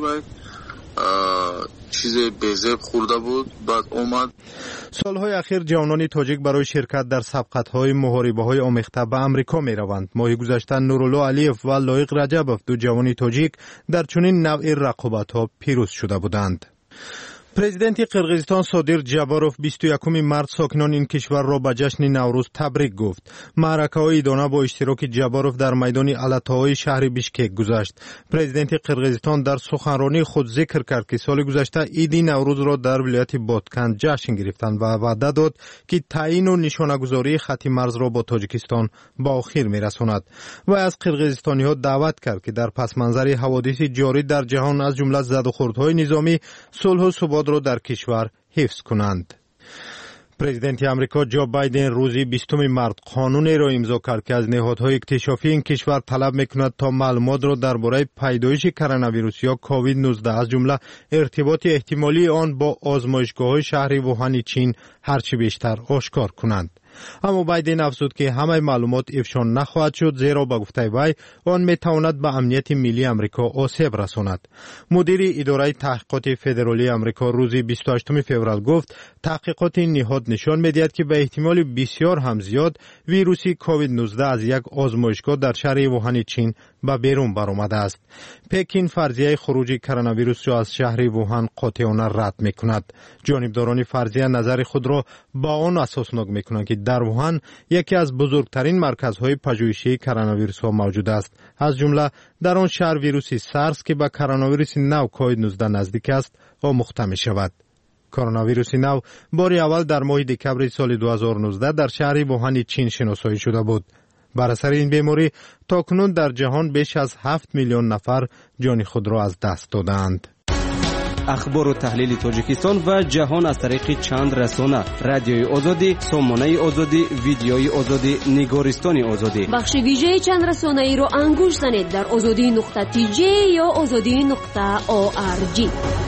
چیز بیزب خورده بود، بعد اومد. سالهای اخیر جوانان تاجیک برای شرکت در سبقت‌های محاربه‌های آمیخته به امریکا می‌روند. ماه گذشته نورالله علیف و لایق رجبов، 2 جوان تاجیک، در چنین نوع رقابت‌ها پیروز شده بودند. پرزیدنت قرقیزستان صادر جاباروف 21 مارس ساکنان این کشور را به جشن نوروز تبریک گفت. معرکه‌های ایدانه با اشتراک جاباروف در میدان علتاهای شهر بیشکک گذشت. پرزیدنت قرقیزستان در سخنرانی خود ذکر کرد که سال گذشته عید نوروز را در ولایت بادکن جشن گرفتند و وعده داد که تعیین و نشانه‌گذاری خط مرز را با تاجیکستان به آخر می‌رساند و از قرقیزستانی‌ها دعوت کرد که در پس منظر حوادث جاری در جهان از جمله زدوخوردهای نظامی، صلح و ثبات را در کشور حفظ کنند. پرزیدنت امریکا جو بایدن روز 20 مارس قانونی را امضا کرد که از نهادهای اکتشافی این کشور طلب میکند تا معلومات را درباره پیدایش کرونا ویروس یا کووید 19 از جمله ارتباط احتمالی آن با آزمایشگاه‌های شهر ووهان چین هرچی بیشتر آشکار کنند. اما بایدن افزود که همه معلومات افشا نخواهد شد، زیرا به گفته وی آن میتواند به امنیت ملی امریکا آسیب رساند. مدیر اداره تحقیقات فدرالی امریکا روز 28 فوریه گفت تحقیقات این نهاد نشان میدهد که به احتمال بسیار هم زیاد ویروس کووید 19 از یک آزمایشگاه در شهر ووهان چین به بیرون برآمده است. پکین فرضیه خروج کرونا ویروس را از شهر ووهان قاطعانه رد میکند. جانبداران فرضیه نظر خود را با آن اساسناک میکنند که در ووهان یکی از بزرگترین مرکزهای پژوهشی کرونا ویروس ها موجود است. از جمله در آن شهر ویروس سارس که به کرونا ویروس نو کووید 19 نزدیک است آموخته می شود. کرونا ویروس نو بار اول در ماه دکمبر سال 2019 در شهر ووهان چین شناسایی شده بود. بر اثر این بیماری تاکنون در جهان بیش از 7 میلیون نفر جان خود را از دست دادند. اخبار و تحلیل تاجیکستان و جهان از طریق چند رسانه: رادیوی آزادی، سامانه آزادی، ویدیوی آزادی، نگارستان آزادی. بخش ویژه چند رسانه ای را انگوش زنید در azadi.tj یا azadi.org.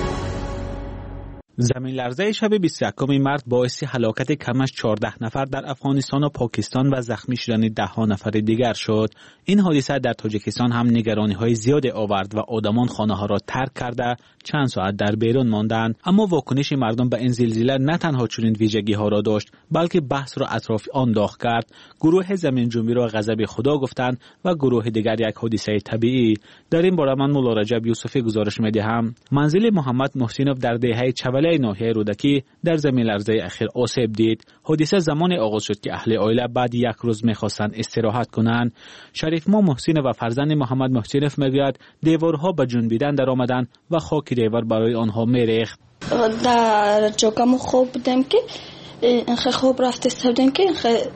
زمین لرزه شب 21 مارس باعث هلاکت کم از 14 نفر در افغانستان و پاکستان و زخمی شدن 10 نفر دیگر شد. این حادثه در تاجیکستان هم نگرانی‌های زیاد آورد و آدمان خانه‌ها را ترک کرده چند ساعت در بیرون ماندند. اما واکنش مردم به این زلزله نه تنها چنین ویژگی‌ها را داشت، بلکه بحث را اطراف آن داغ کرد. گروه زمین جنبی را غضب خدا گفتند و گروه دیگر یک حادثه طبیعی. در این باره من مولا رجب یوسفی گزارش می‌دهم. منزل محمد محسینوف در دهه چوله ناحیه رودکی در زمین لرزه اخیر آسیب دید. حادثه زمان آغاز شد که اهل عائله بعد یک روز می‌خواستند استراحت کنند. شریف ما محسین و فرزند محمد محسینوف میگوید دیوارها به جنبیدن در آمدند و خاک دیوار برای آنها میریخت. در جاگم خوب بودم که خوب رفته استودیم که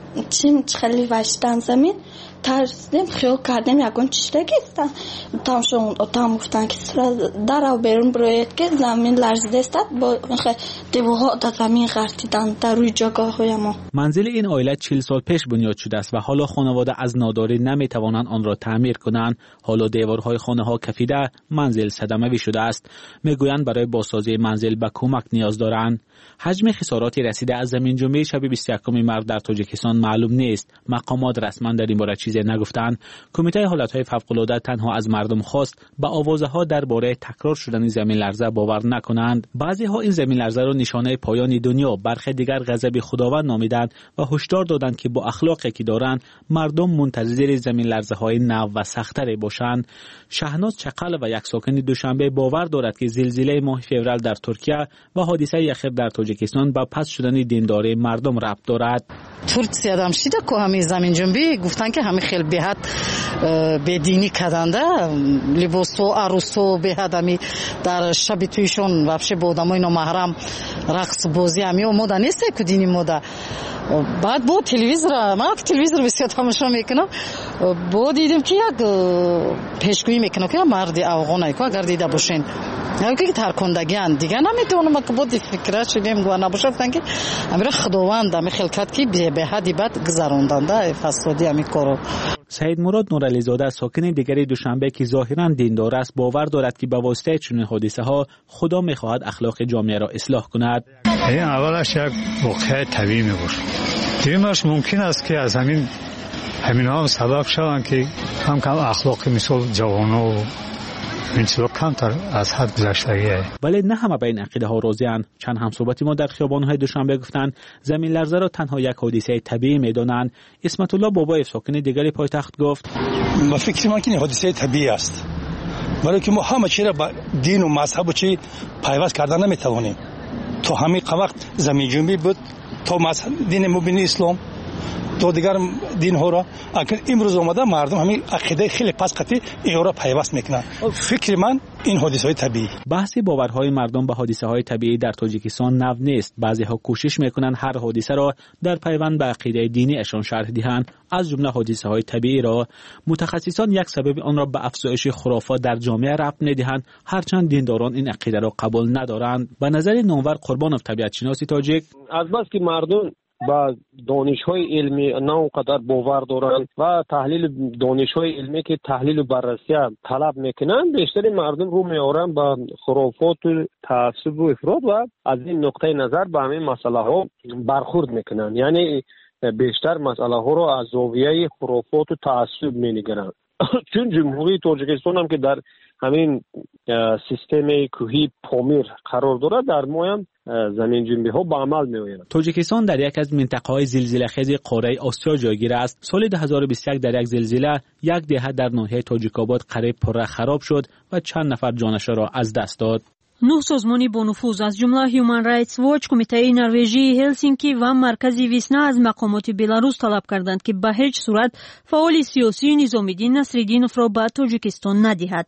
خیلی وشتن زمین ترسیدم، خیال کردم یکون چشتگی استم تامشون اتام گفتن که در او بیرون بروید که زمین لرزیده است با دیوارها در زمین غرتیدن در روی جاگاه های ما. منزل این عائله 40 سال پیش بنیاد شده است و حالا خانواده از ناداری نمیتوانند آن را تعمیر کنند. حالا دیوارهای خانه ها کفیده، منزل صدمه‌ای شده است. میگویند برای بازسازی منزل به کمک نیاز دارند. حجم خساراتی رسیده از زمین جنبی شب 21 مارس در تاجیکستان معلوم نیست. مقامات رسما در این باره چیزی نگفتند. کمیته حالتهای فوق‌العاده تنها از مردم خواست با آوازه‌ها درباره تکرار شدن زمین لرزه باور نکنند. بعضی‌ها این زمین لرزه را نشانه پایان دنیا، برخی دیگر غضب خداوند نامیدند و هشدار دادند که با اخلاقی که دارند مردم منتظر زمین لرزه‌های نو و سخت‌تری باشند. شهناز چقل و یک ساکن دوشنبه باور دارد که زلزله ماه فوریه در ترکیه و حادثه اخیر در تاجیکستان با پس شدن دینداری مردم ربط دارد. ترکیه هم شده که همین زمین جنبی گفتن که همین خیلی بهت بدینی کردنده لباس و عروس و بهت همی در شب تویشون وابشه با آدمای نامحرم رقص بازی همی اومده نیست که دینی موده. بعد با تلویزیون من تلویزیون بسیار تماشا میکنم با دیدم که یک پیشگویی میکنه که مرد افغانی که اگر دیده باشین که ترکندگیان دیگه نمیتونم که بود فکر شدیم گویا نباشفتن که امر خداوند می خلقت کی به حدی بد گذراندنده فسادی می کارو. سید مراد نورعلی زاده ساکن دیگری دوشنبه که ظاهرا دیندار است باور دارد که به واسطه چنین حادثه ها خدا میخواهد اخلاق جامعه را اصلاح کند. این اولش یک واقعه طبیعی میباشد. دیگرش ممکن است که از همین هم سبب شوند که کم اخلاق مثل جوانو این چیزا کمتر از حد گذشته. ولی نه همه به این عقیده ها راضی‌اند. چند همصحبتی ما در خیابان‌های دوشنبه گفتند زمین لرزه را تنها یک حادثه طبیعی می‌دانند. اسمت الله بابای ساکن دیگری پایتخت گفت با فکر من که حادثه طبیعی است، ولی که ما همه چیز را با دین و مذهب و چی پیوست کردن نمی‌توانیم. تو همین وقت زمین جنبی بود، تو مذهب دین مبین اسلام، تو دیگر دین ها را اگر امروز اومده مردم همین عقیده خیلی پس قطعی این را پیوست میکنن. فکر من این حادثه های طبیعی. بحث باورهای مردم به حادثه های طبیعی در تاجیکستان نو نیست. بعضی ها کوشش میکنند هر حادثه را در پیوند به عقیده دینی اشان شرح دهند، از جمله حادثه های طبیعی را. متخصصان یک سبب آن را به افزایش خرافات در جامعه ربط میدهند، هرچند دینداران این عقیده را قبول ندارند. به نظر نونور قربانوف طبیعت شناسی تاجیک، از بس که مردم با دانش‌های علمی نه اونقدر باور دارند و تحلیل دانش‌های علمی که تحلیل و بررسی طلب میکنند، بیشتر مردم رو میارن با خرافات و تعصب و افراط و از این نقطه نظر به همین مسئله ها برخورد میکنند. یعنی بیشتر مسئله ها رو از زاویه خرافات و تعصب مینگرند. چون جمهوری تاجیکستان هم که در همین سیستم کوهی پامیر قرار دارد، در مایم زمین جنبی ها به عمل می آید. تاجیکستان در یک از منطقه های زلزله خیز قاره آسیا جایگیر است. سال 2021 در یک زلزله یک دهه در ناحیه تاجیک‌آباد قریب پره خراب شد و چند نفر جانش را از دست داد. 9 سازمانی با نفوذ از جمله هیومن رایتس واچ، کمیته نروژی هلسینکی و مرکز ویسنا از مقامات بلاروس طلب کردند که به هیچ صورت فعال سیاسی نظامیدین نصرالدینوف را به تاجیکستان ندهد.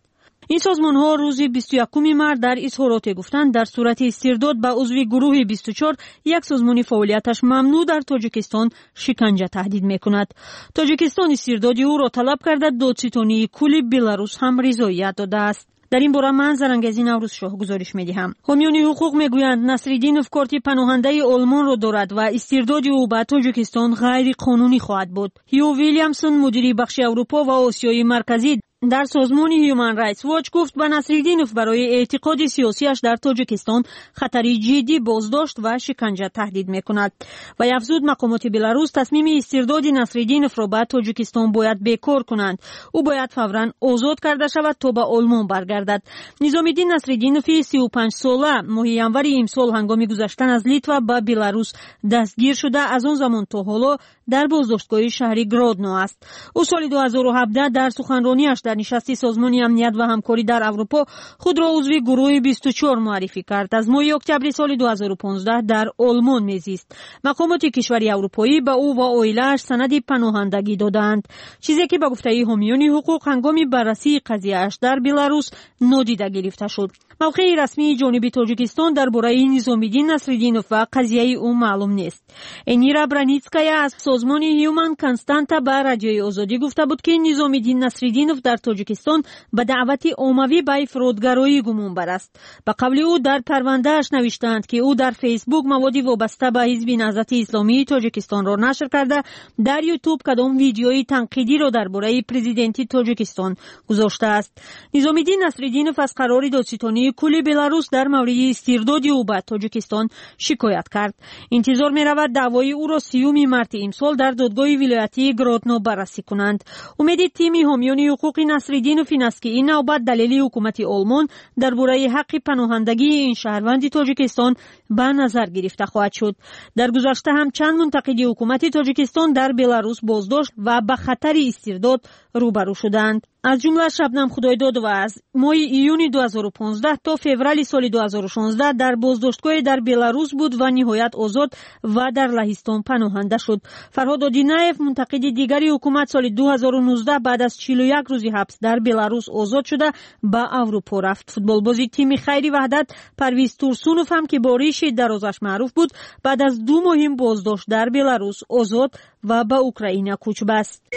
این سازمان‌ها روز 21 مارس در اظهارات گفتند در صورت استرداد به عضو گروه 24 یک سازمان فعالیتش ممنوع در تاجیکستان شکنجه تهدید می‌کند. تاجیکستان استرداد او را طلب کرده، دادستانی کل بلاروس هم رضایت داده است. در این باره من زرنگزی نوروز شاه گزارش می‌دهم. حامیان حقوق میگویند نصرالدینوف کارت پناهنده آلمان را دارد و استرداد او به تاجیکستان غیر قانونی خواهد بود. هیو ویلیامسون مدیر بخش اروپا و آسیای مرکزی در سازمان هیومن رایتس واچ گفت به نصرالدینوف برای اعتقاد سیاسیش در تاجیکستان خطری جدی بازداشت و شکنجه تهدید میکند و افزود مقامات بلاروس تصمیم استرداد نصرالدینوف را به تاجیکستان باید بیکار کنند. او باید فوراً آزاد کرده شود تا به آلمان برگردد. نظامالدین نصرالدینوف 35 ساله ماه ینور امسال هنگام گذشتن از لیتوا به بلاروس دستگیر شده از آن زمان تا حالا در بازداشتگاه شهر گرودنو است. او سال 2017 در سخنرانیش در نشست سازمان امنیت و همکاری در اروپا خود را عضو گروه 24 معرفی کرد. از ماه اکتبر سال 2015 در آلمان میزیست. مقامات کشور اروپایی به او و عائله‌اش سند پناهندگی دادند، چیزی که به گفته حامیان حقوق هنگام بررسی قضیه‌اش در بلاروس نادیده گرفته شد. موقع رسمی جانب تاجیکستان درباره نظامالدین نصرالدینوف و قضیه او معلوم نیست. انیرا برانیتسکایا از سازمان هیومن کانستانتا به رادیوی آزادی گفته بود که نظامالدین نصرالدینوف در تاجیکستان به دعوت عمومی به افراطگرایی گمانبر است. به قول او در پرونده‌اش نوشتند که او در فیسبوک مواد وابسته به حزب نهضت اسلامی تاجیکستان را نشر کرده، در یوتیوب کدام ویدیوی تنقیدی را درباره پرزیدنت تاجیکستان گذاشته است. نظامالدین نصرالدینوف از قرار دادستانی کل بلاروس در مورد استرداد او به تاجیکستان شکایت کرد. انتظار می‌رود دعوای او را 30 مارس امسال در دادگاه ولایتی گرودنو بررسی کنند. امید تیم حامیان حقوق نصرالدینوف این است که این نوبت دلیل حکومت آلمان درباره حق پناهندگی این شهروند تاجیکستان به نظر گرفته خواهد شد. در گذشته هم چند منتقد حکومت تاجیکستان در بلاروس بازداشت و به خطر استرداد روبرو شدند. از جمله شبنم خدایداد و از ماه ایون 2015 تا فوریه سال 2016 در بازداشتگاه در بلاروس بود و نهایت آزاد و در لهستان پناهنده شد. فرهاد آدینایف منتقد دیگری حکومت سال 2019 بعد از 41 روز حبس در بلاروس آزاد شده به اروپا رفت. فوتبالباز تیم خیری وحدت پرویز تورسونوف هم که با ریش درازش معروف بود بعد از 2 ماه بازداشت در بلاروس آزاد و به اوکراین کوچ بست.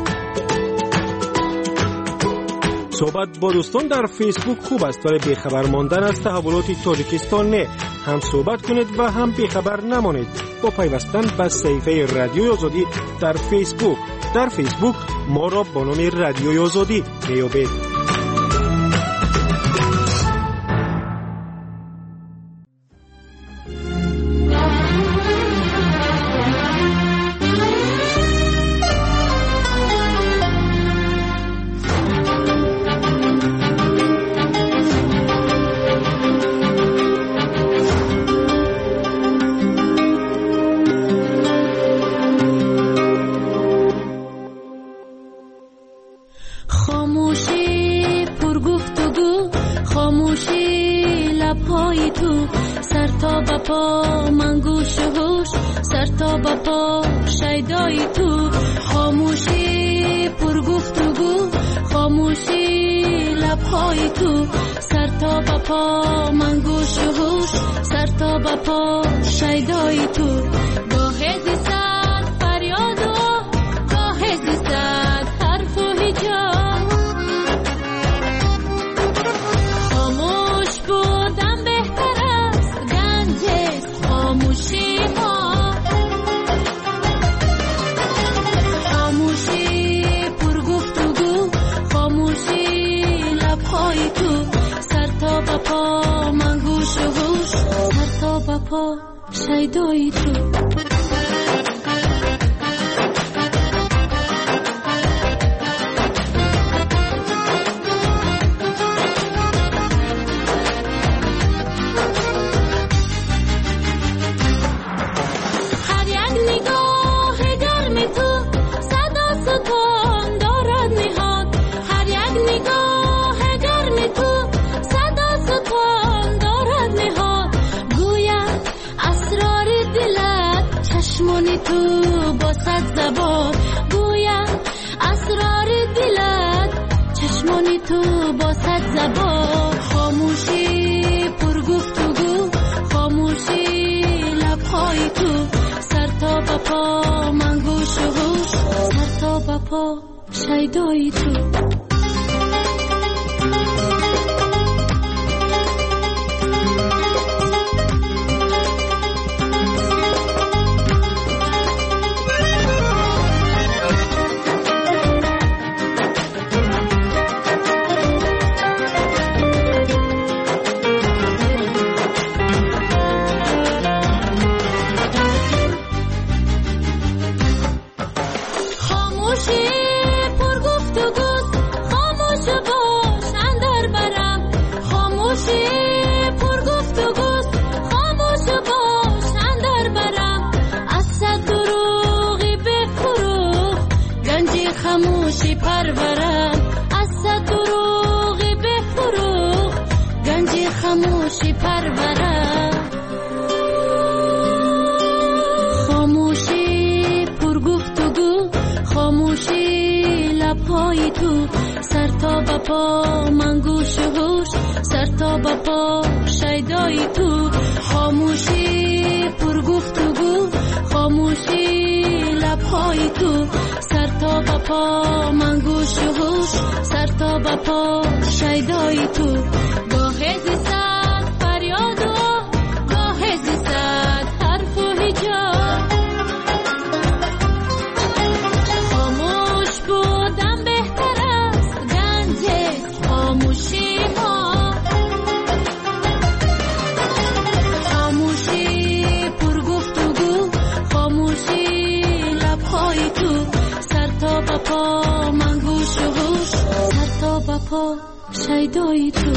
صحبت با دوستان در فیسبوک خوب است، ولی بیخبر ماندن از تحولات تاجیکستان نه. هم صحبت کنید و هم بیخبر نمانید با پیوستن به صفحه رادیوی آزادی در فیسبوک. در فیسبوک ما را با نام رادیوی آزادی میابید. شیدایی تو صد زبان خاموشی پر گفتگو خاموشی لبهای تو سر تا به پا من گوش و هوش سر تا به پا شیدای تو خاموشی پرورم از صد دروغی بفروغ گنجی خاموشی پرورم خاموشی پر گفتگو خاموشی لبهای تو سر تا به پا من گوش و هوش سر تا به پا شیدای تو خاموشی پر گفتگو خاموشی لبهای تو سر تا به پا من گوش و هوش سر تا به پا شیدای تو گاه زیستد فریاد و گاه زیستد حرف و هجاب خاموش بودن بهتر است گنج خاموشی ها خاموشی پر گفتگو خاموشی لبهای تو سر تا به پا من گوش و هوش سر تا به پا شیدای تو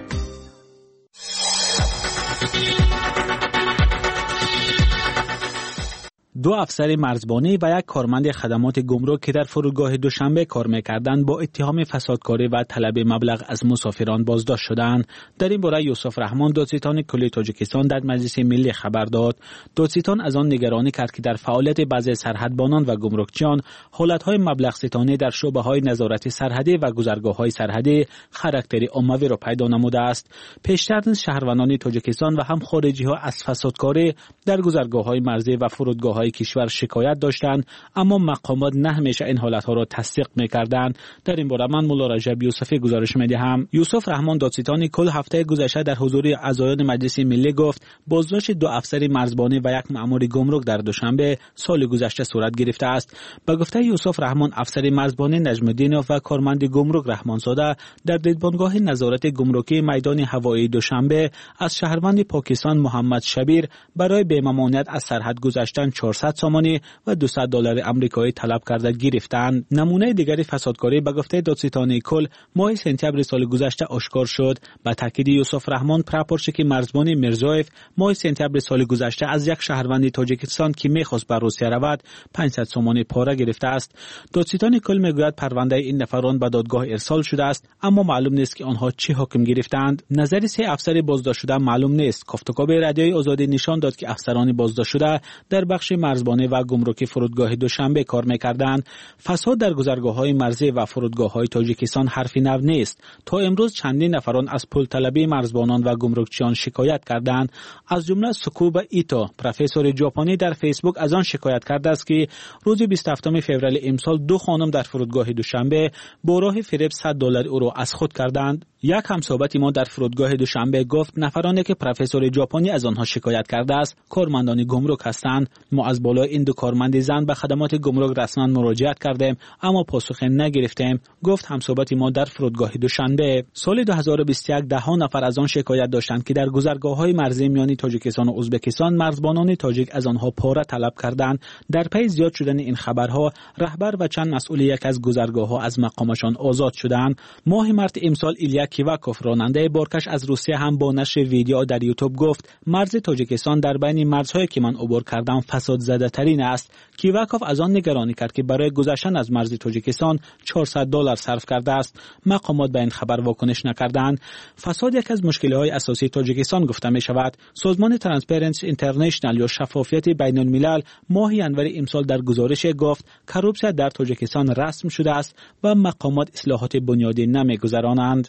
دو افسر مرزبانی و یک کارمند خدمات گمرک که در فرودگاه دوشنبه کار می‌کردند با اتهام فسادکاری و طلب مبلغ از مسافران بازداشت شدند. در این باره یوسف رحمان دادستان کل تاجیکستان در مجلس ملی خبر داد. دادستان از آن نگرانی کرد که در فعالیت بعضی سرحدبانان و گمرکچیان حالت‌های مبلغ ستانی در شعبه‌های نظارت سرحدی و گذرگاه‌های سرحدی خاراکتری عمومی را پیدا نموده است. پیشتر شهروندان تاجیکستان و هم خارجی‌ها از فسادکاری در گذرگاه‌های مرزی و فرودگاه‌های کشور شکایت داشتند، اما مقامات نه همیشه این حالت‌ها را تصدیق می‌کردند. در این باره من مولا رجب یوسفی گزارش می‌دهم. یوسف رحمان دادستان کل هفته گذشته در حضور اعضایان مجلس ملی گفت بازداشت دو افسر مرزبانی و یک مأمور گمرک در دوشنبه سال گذشته صورت گرفته است. به گفته یوسف رحمان افسر مرزبانی نجم الدین و کارمند گمرک رحمانزاده در دیدبانگاه نظارت گمرکی میدان هوایی دوشنبه از شهروند پاکستان محمد شبیر برای به ممانعت از سرحد گذشتن 400 سامانی و $200 آمریکایی طلب کرده گرفتند. نمونه دیگری فسادکاری به گفته دادستان کل ماه سپتامبر سال گذشته آشکار شد. با تاکید یوسف رحمان پراپورچک مرزبانی مرزایف ماه سپتامبر سال گذشته از یک شهروند تاجیکستان که می‌خواست به روسیه رود 500 سامانی پاره گرفته است. دادستان کل میگوید پرونده این نفران به دادگاه ارسال شده است، اما معلوم نیست که آنها چه حکم گرفتند. نظر سه افسر بازداشت شده معلوم نیست. گفتگو رادیوی آزادی نشان داد که افسران بازداشت شده در بخش مرزبانی و گمرکی فرودگاه دوشنبه کار می‌کردند. فساد در گذرگاه‌های مرزی و فرودگاه‌های تاجیکستان حرفی نو نیست. تا امروز چندین نفران از پول طلبی مرزبانان و گمرکچیان شکایت کردند. از جمله سکوبا ایتو پروفسور ژاپنی در فیسبوک از آن شکایت کرده است که روز 27 فوریه امسال دو خانم در فرودگاه دوشنبه با راه فریب $100 او را از خود کردند. یک همصحبت ما در فرودگاه دوشنبه گفت نفرانی که پروفسور ژاپنی از آنها شکایت کرده است کارمندان گمرک هستند. ما از بالای این دو کارمند زن به خدمات گمرک رسما مراجعت کردیم اما پاسخ نگرفتیم، گفت همصحبت ما در فرودگاه دوشنبه. سال 2021 ده نفر از آن شکایت داشتند که در گذرگاه‌های مرزی میان تاجیکستان و ازبکستان مرزبانان تاجیک از آنها پاره طلب کردند. در پی زیاد شدن این خبرها رهبر و چند مسئول یک از گذرگاه‌ها از مقامشان آزاد شدند. ماه مارس امسال ایلیا کیواکوف راننده بارکش از روسیه هم با نشر ویدیو در یوتیوب گفت مرز تاجیکستان در بین مرزهایی که من عبور کردم فساد زده ترین است. کیواکوف از آن نگرانی کرد که برای گذشتن از مرز تاجیکستان $400 صرف کرده است. مقامات به این خبر واکنش نکردند. فساد یک از مشکل‌های اساسی تاجیکستان گفته می شود. سازمان ترانسپرنسی اینترنشنال یا شفافیت بین الملل ماه ژانویه امسال در گزارش گفت کروپسیا در تاجیکستان رسم شده است و مقامات اصلاحات بنیادی نمی‌گذرانند.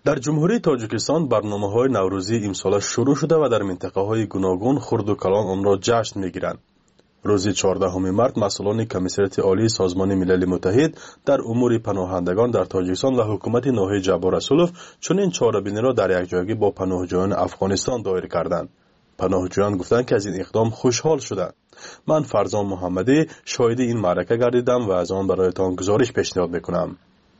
در جمهوری تاجیکستان برنامه‌های نوروزی امسال شروع شده و در منطقه‌های گوناگون خرد و کلان آن را جشن می‌گیرند. روز 14 مارس مسئولان کمیسریت عالی سازمان ملل متحد در امور پناهندگان در تاجیکستان و حکومت ناحیه جبار رسولوف چنین چاره‌بینی را در یکجایی با پناهجویان افغانستان دایر کردند. پناهجویان گفتند که از این اقدام خوشحال شدند. من فرزان محمدی شاهد این معرکه گردیدم و از آن برایتان گزارش پیشنهاد می‌کنم.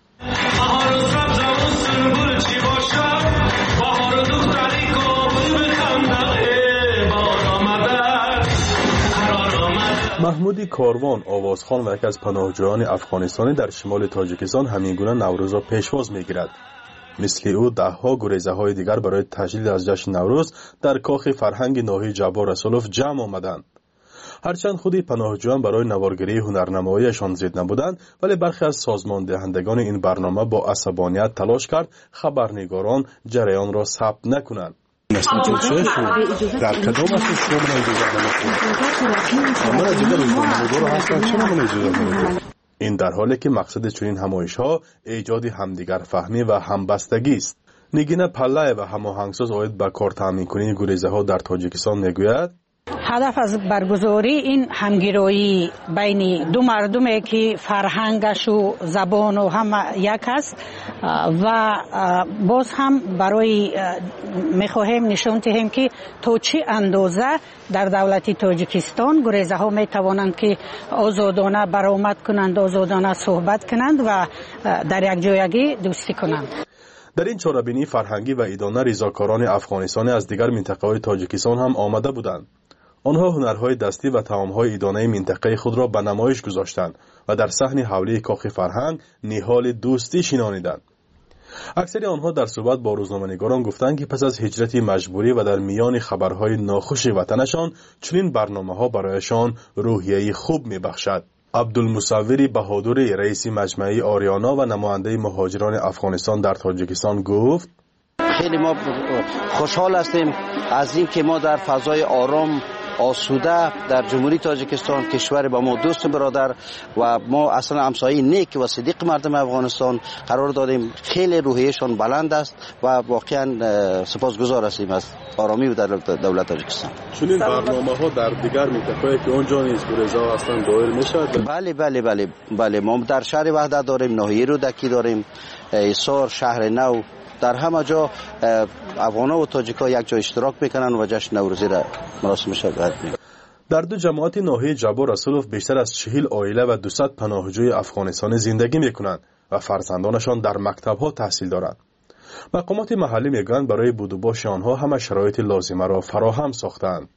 محمودی کاروان آوازخوان و یکی از پناهجویان افغانستانی در شمال تاجیکستان همینگونه نوروز را پیشواز می‌گیرد. مثل او ده‌ها گریزه‌های دیگر برای تجلیل از جشن نوروز در کاخ فرهنگ ناحیه جبار رسولوف جمع آمدند. هرچند خودی پناهجویان برای نوارگری هنرنماییشان زیاد نبودند، ولی برخی از سازمان دهندگان این برنامه با عصبانیت تلاش کرد خبرنگاران جریان را ثبت نکنند. در کدام اساس شما اجازه این در حالی که مقصد چنین همایش‌ها ایجاد همدیگر فهمی و همبستگی است. نگین پله و هماهنگساز آید به کار تامین کنی گریزه‌ها در تاجیکستان میگوید هدف از برگزاری این همگرایی بین دو مردمی که فرهنگش و زبان و هم یک است و باز هم برای میخواهیم نشون دهیم که تا چه اندازه در دولت تاجیکستان گریزه ها میتوانند که آزادانه برآمد کنند، آزادانه صحبت کنند و در یک جایگی دوستی کنند. در این چاره‌بینی فرهنگی و ایدانه رضاکاران افغانستانی از دیگر منطقه‌های تاجیکستان هم آمده بودند. آنها هنرهای دستی و طعام‌های ایدانه منطقه خود را به نمایش گذاشتند و در صحن حولی کاخ فرهنگ نهال دوستی شنانیدند. اکثر آنها در صحبت با روزنامه‌نگاران گفتند که پس از هجرت مجبوری و در میان خبرهای ناخوش وطنشان چنین برنامه‌ها برایشان روحیه خوب می‌بخشد. عبدالمصوری بهادری رئیس مجمع آریانا و نماینده مهاجران افغانستان در تاجیکستان گفت خیلی ما خوشحال هستیم از این که ما در فضای آرام آسوده در جمهوری تاجیکستان کشور با ما دوست برادر و ما اصلا همسایه نیک و صدیق مردم افغانستان قرار دادیم. خیلی روحیهشان بلند است و واقعا سپاسگزار هستیم از آرامی در دولت تاجیکستان. چنین برنامه‌ها در دیگر مناطق‌هایی که اونجا نیز گریزه‌ها هستند دایر می‌شود؟ بله ما در شهر وحدت داریم، ناحیه رودکی داریم، ایصار، شهر نو، در همه جا افغانا و تاجیکا یک جا اشتراک میکنن و جشن نوروزی را مراسمش برگزار میکنن. در دو جماعت ناحیه جبار رسولوف بیشتر از 40 عائله و 200 پناهجوی افغانستانی زندگی میکنند و فرزندانشان در مکتب‌ها تحصیل دارند. مقامات محلی میگویند برای بود و باش آنها همه شرایط لازمه را فراهم ساختند.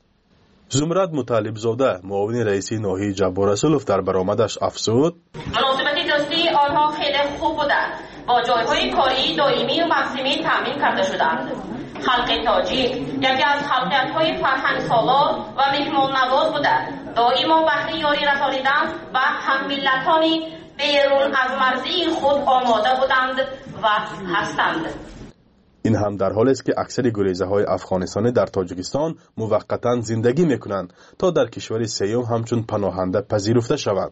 زمرد مطلب زاده معاون رئیس ناحیه جبار رسولوف در برآمدش افزود مناسبت دوستی آنها خیلی خوب بودند. با جایهای کاری دائمی و مقسمی تامین کرده شدند. خلق تاجیک یکی از خلقیت‌های فرهنگ سالار و مهمان نواز بودند. دائما بهره یاری رسانیدن و هم‌ملتانی بیرون از مرزی خود آماده بودند و هستند. این هم در حالی است که اکثر گریزه‌های افغانستانی در تاجیکستان موقتاً زندگی می‌کنند تا در کشور سیوم همچون پناهنده پذیرفته شوند.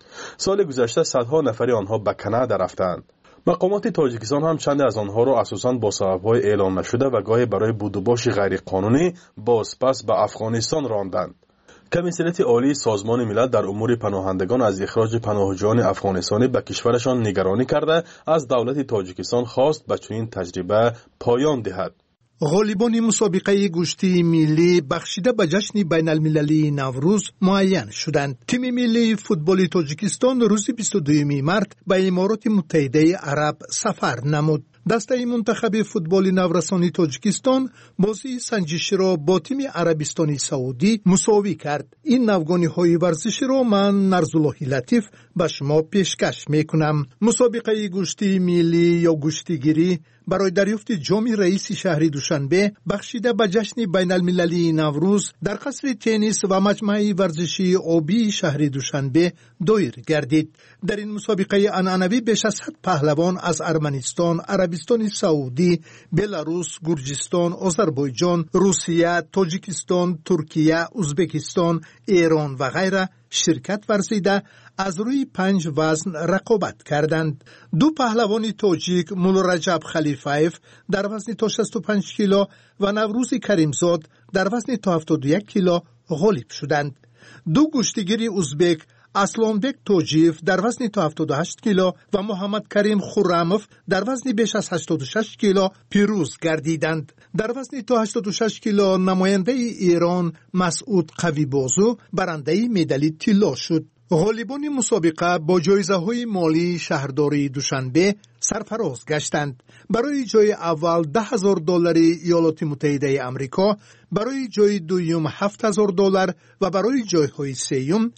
سال گذشته صدها نفر آنها به کانادا رفتند. مقامات تاجیکستان هم چند از آنها را اساساً با سبب‌های اعلام نشده و گاهی برای بود و باش غیرقانونی بازپس به افغانستان راندند. کمیسریت عالی سازمان ملل در امور پناهندگان از اخراج پناهجویان افغانستانی به کشورشان نگرانی کرده از دولت تاجیکستان خواست به چنین تجربه پایان دهد. غالبان مسابقه گشتی ملی بخشیده به جشن بین المللی نوروز معین شدند. تیم ملی فوتبال تاجیکستان روز 22 مارس به امارات متحده عرب سفر نمود. دسته منتخب فوتبال نورسانی تاجیکستان بازی سنجشی را با تیم عربستان سعودی مساوی کرد. این نوگانی‌های ورزشی را من نرزالله لطیف به شما پیشکش میکنم. مسابقه گشتی ملی یا گشتیگیری برای دریافت جام رئیس شهر دوشنبه بخشیده به جشن بین المللی نوروز در قصر تنیس و مجمع ورزشی آبی شهر دوشنبه دایر گردید. در این مسابقه عنعنوی بیش از 100 پهلوان از ارمنستان، عربستان سعودی، بلاروس، گرجستان، آذربایجان، روسیه، تاجیکستان، ترکیه، ازبکستان، ایران و غیره شرکت ورزیده از روی 5 وزن رقابت کردند. دو پهلوان تاجیک مولورجب خلیفایف در وزن تا 65 کیلو و نوروز کریمزاد در وزن تا 71 کیلو غالب شدند. دو گشتیگیر ازبک اسلانبک توجیف در وزن تا 78 کیلو و محمد کریم خورموف در وزن بیش از 86 کیلو پیروز گردیدند. در وزن تا 86 کیلو نماینده ایران مسعود قوی بازو برنده مدال طلا شد. غالبان مسابقه با جایزه‌های مالی شهرداری دوشنبه سرفراز گشتند. برای جای اول $10,000 ایالات متحده آمریکا، برای جای دوم $7,000 و برای جایهای سوم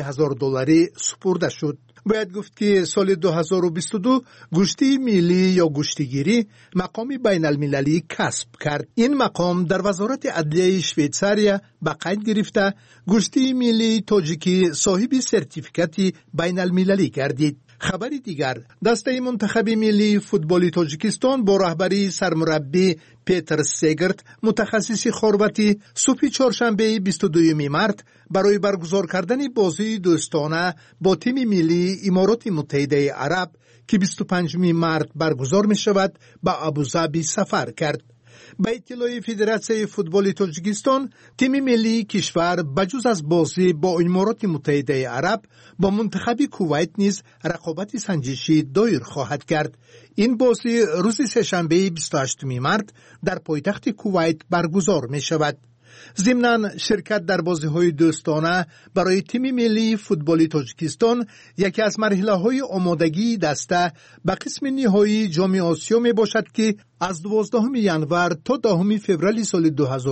$3,000 سپرده شد. باید گفت که سال 2022 گشتی ملی یا گشتیگیری مقام بین المللی کسب کرد. این مقام در وزارت عدلیه شویتزاریا به قید گرفته گشتی ملی تاجیکی صاحب سرتیفیکاتی بین المللی گردید. خبری دیگر، دسته منتخب ملی فوتبال تاجیکستان با رهبری سرمربی پیتر سگرت متخصص خرواتی صبح چهارشنبه 22 مارس برای برگزار کردن بازی دوستانه با تیم ملی امارات متحده عرب که 25 مارس برگزار می شود به ابوظبی سفر کرد. به اطلاع فدراسیون فوتبال تاجیکستان، تیم ملی کشور بجز از بازی با امارات متحده عرب با منتخب کویت نیز رقابت سنجشی دایر خواهد کرد. این بازی روز سه‌شنبه 28 مارس در پایتخت کویت برگزار می شود. ضمناً شرکت در بازی‌های دوستانه برای تیم ملی فوتبال تاجیکستان یکی از مرحله‌های آمادگی دسته به قسم نهایی جام آسیا میباشد که از 12 ژانویه تا 10 فوریه سال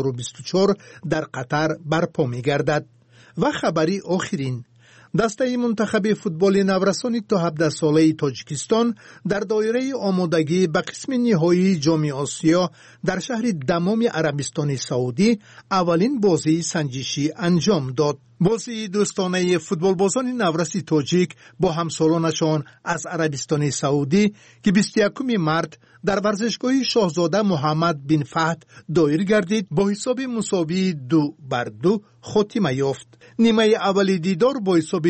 2024 در قطر برپا می‌گردد. و خبری آخرین، دسته منتخب فوتبال نورسان تا 17 ساله تاجیکستان در دایره آمادگی به قسم نهایی جام آسیا در شهر دمام عربستان سعودی اولین بازی سنجشی انجام داد. بازی دوستانه فوتبال بازان نورس تاجیک با همسالانشان از عربستان سعودی که 21 مارس در ورزشگاه شاهزاده محمد بن فهد دایر گردید با حساب مساوی 2-2 خاتمه یافت. نیمه اول دیدار با حساب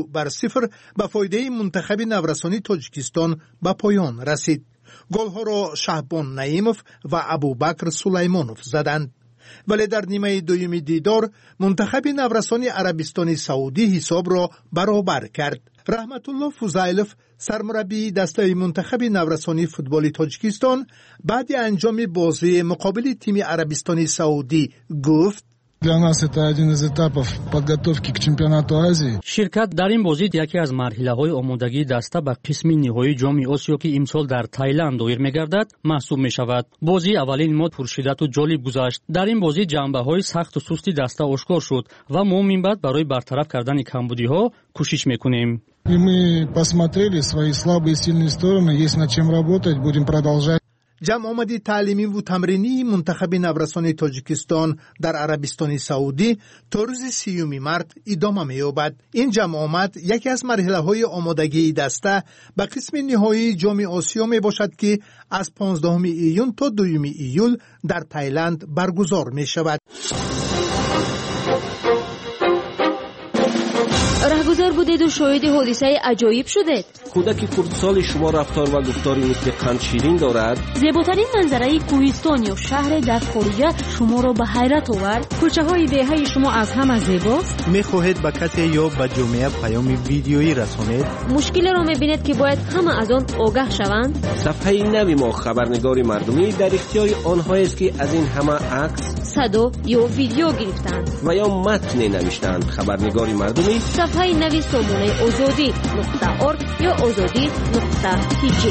2-0 به فایده منتخب نورسانی تاجیکستان به پایان رسید. گل‌ها را شهبان نعیموف و ابوبکر سلیمانوف زدند. ولی در نیمه دوم دیدار منتخب نورسانی عربستان سعودی حساب را برابر کرد. رحمت الله فوزایلوف سرمربی دسته منتخب نورسانی فوتبال تاجیکستان بعد انجام بازی مقابل تیم عربستان سعودی گفت: Для нас это один из этапов подготовки к чемпионату Азии. شرکت در این بازی یکی از مرحله‌های آمادگی دسته به قسم نهایی جام آسیا که امسال در تایلند دایر می‌گردد محسوب می‌شود. بازی اولین ما پرشدت و جالب گذشت. در این بازی جنبه‌های سخت و سستی دسته آشکار شد و ما من بعد برای برطرف کردن کمبودی‌ها کوشش می‌کنیم. И мы посмотрели свои слабые и сильные стороны, есть над чем работать, будем продолжать. جمع آمدی تعلیمی و تمرینی منتخب نورسان تاجیکستان در عربستان سعودی تا روز 30 مارس ادامه می‌یابد. این جمع آمد یکی از مرحله‌های آمادگی دسته به قسم نهایی جام آسیا میباشد که از 15 ایون تا 2 ایول در تایلند برگزار می‌شود. رهگذر بودید و شاهد حادثه عجایب شدید. کودک خردسال شما رفتار و گفتاری مثل قند شیرین دارد. زیباترین منظره کوهستان یا شهر در خارج شما را به حیرت آورد. کوچه های دهه شما از همه زیباست. میخواهید به کسی یا به جامعه پیام ویدیویی رسانید؟ مشکل را میبینید که باید همه از آن آگاه شوند. صفحه نوی ما خبرنگار مردمی در اختیار آنها است که از این همه عکس، صدا یا ویدیو گرفتند و یا متن نوشتند. خبرنگار مردمی صفحه نوی سامانه آزادی.org یا آزادی.tg.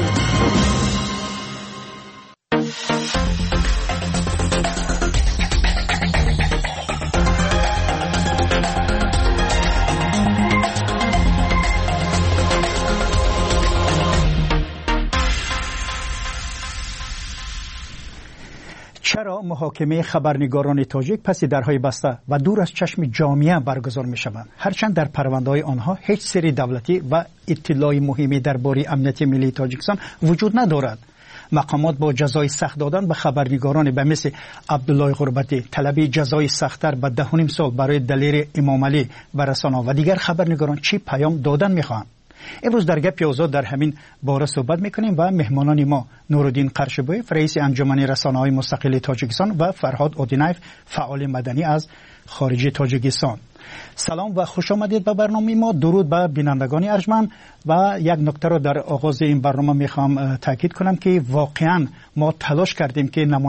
چرا محاکمه خبرنگاران تاجیک پس درهای بسته و دور از چشم جامعه برگزار می شوند؟ هرچند در پرونده‌های آنها هیچ سری دولتی و اطلاع مهمی درباره امنیت ملی تاجیکستان وجود ندارد. مقامات با جزای سخت دادن به خبرنگاران به مثل عبدالله غربتی، طلبی جزای سخت‌تر به 10 سال برای دلیر امام علی و رسانه‌ها و دیگر خبرنگاران چی پیام دادن می‌خواهند؟ امروز در گپ آزاد در همین باره صحبت میکنیم و مهمانان ما نورالدین قرشبویف رئیس انجمن رسانه‌های مستقل تاجیکستان و فرهاد اودینایف فعال مدنی از خارج تاجیکستان. سلام و خوش آمدید به برنامه ما. درود به بینندگان ارجمند و یک نکته را در آغاز این برنامه میخوام تاکید کنم که واقعا ما تلاش کردیم که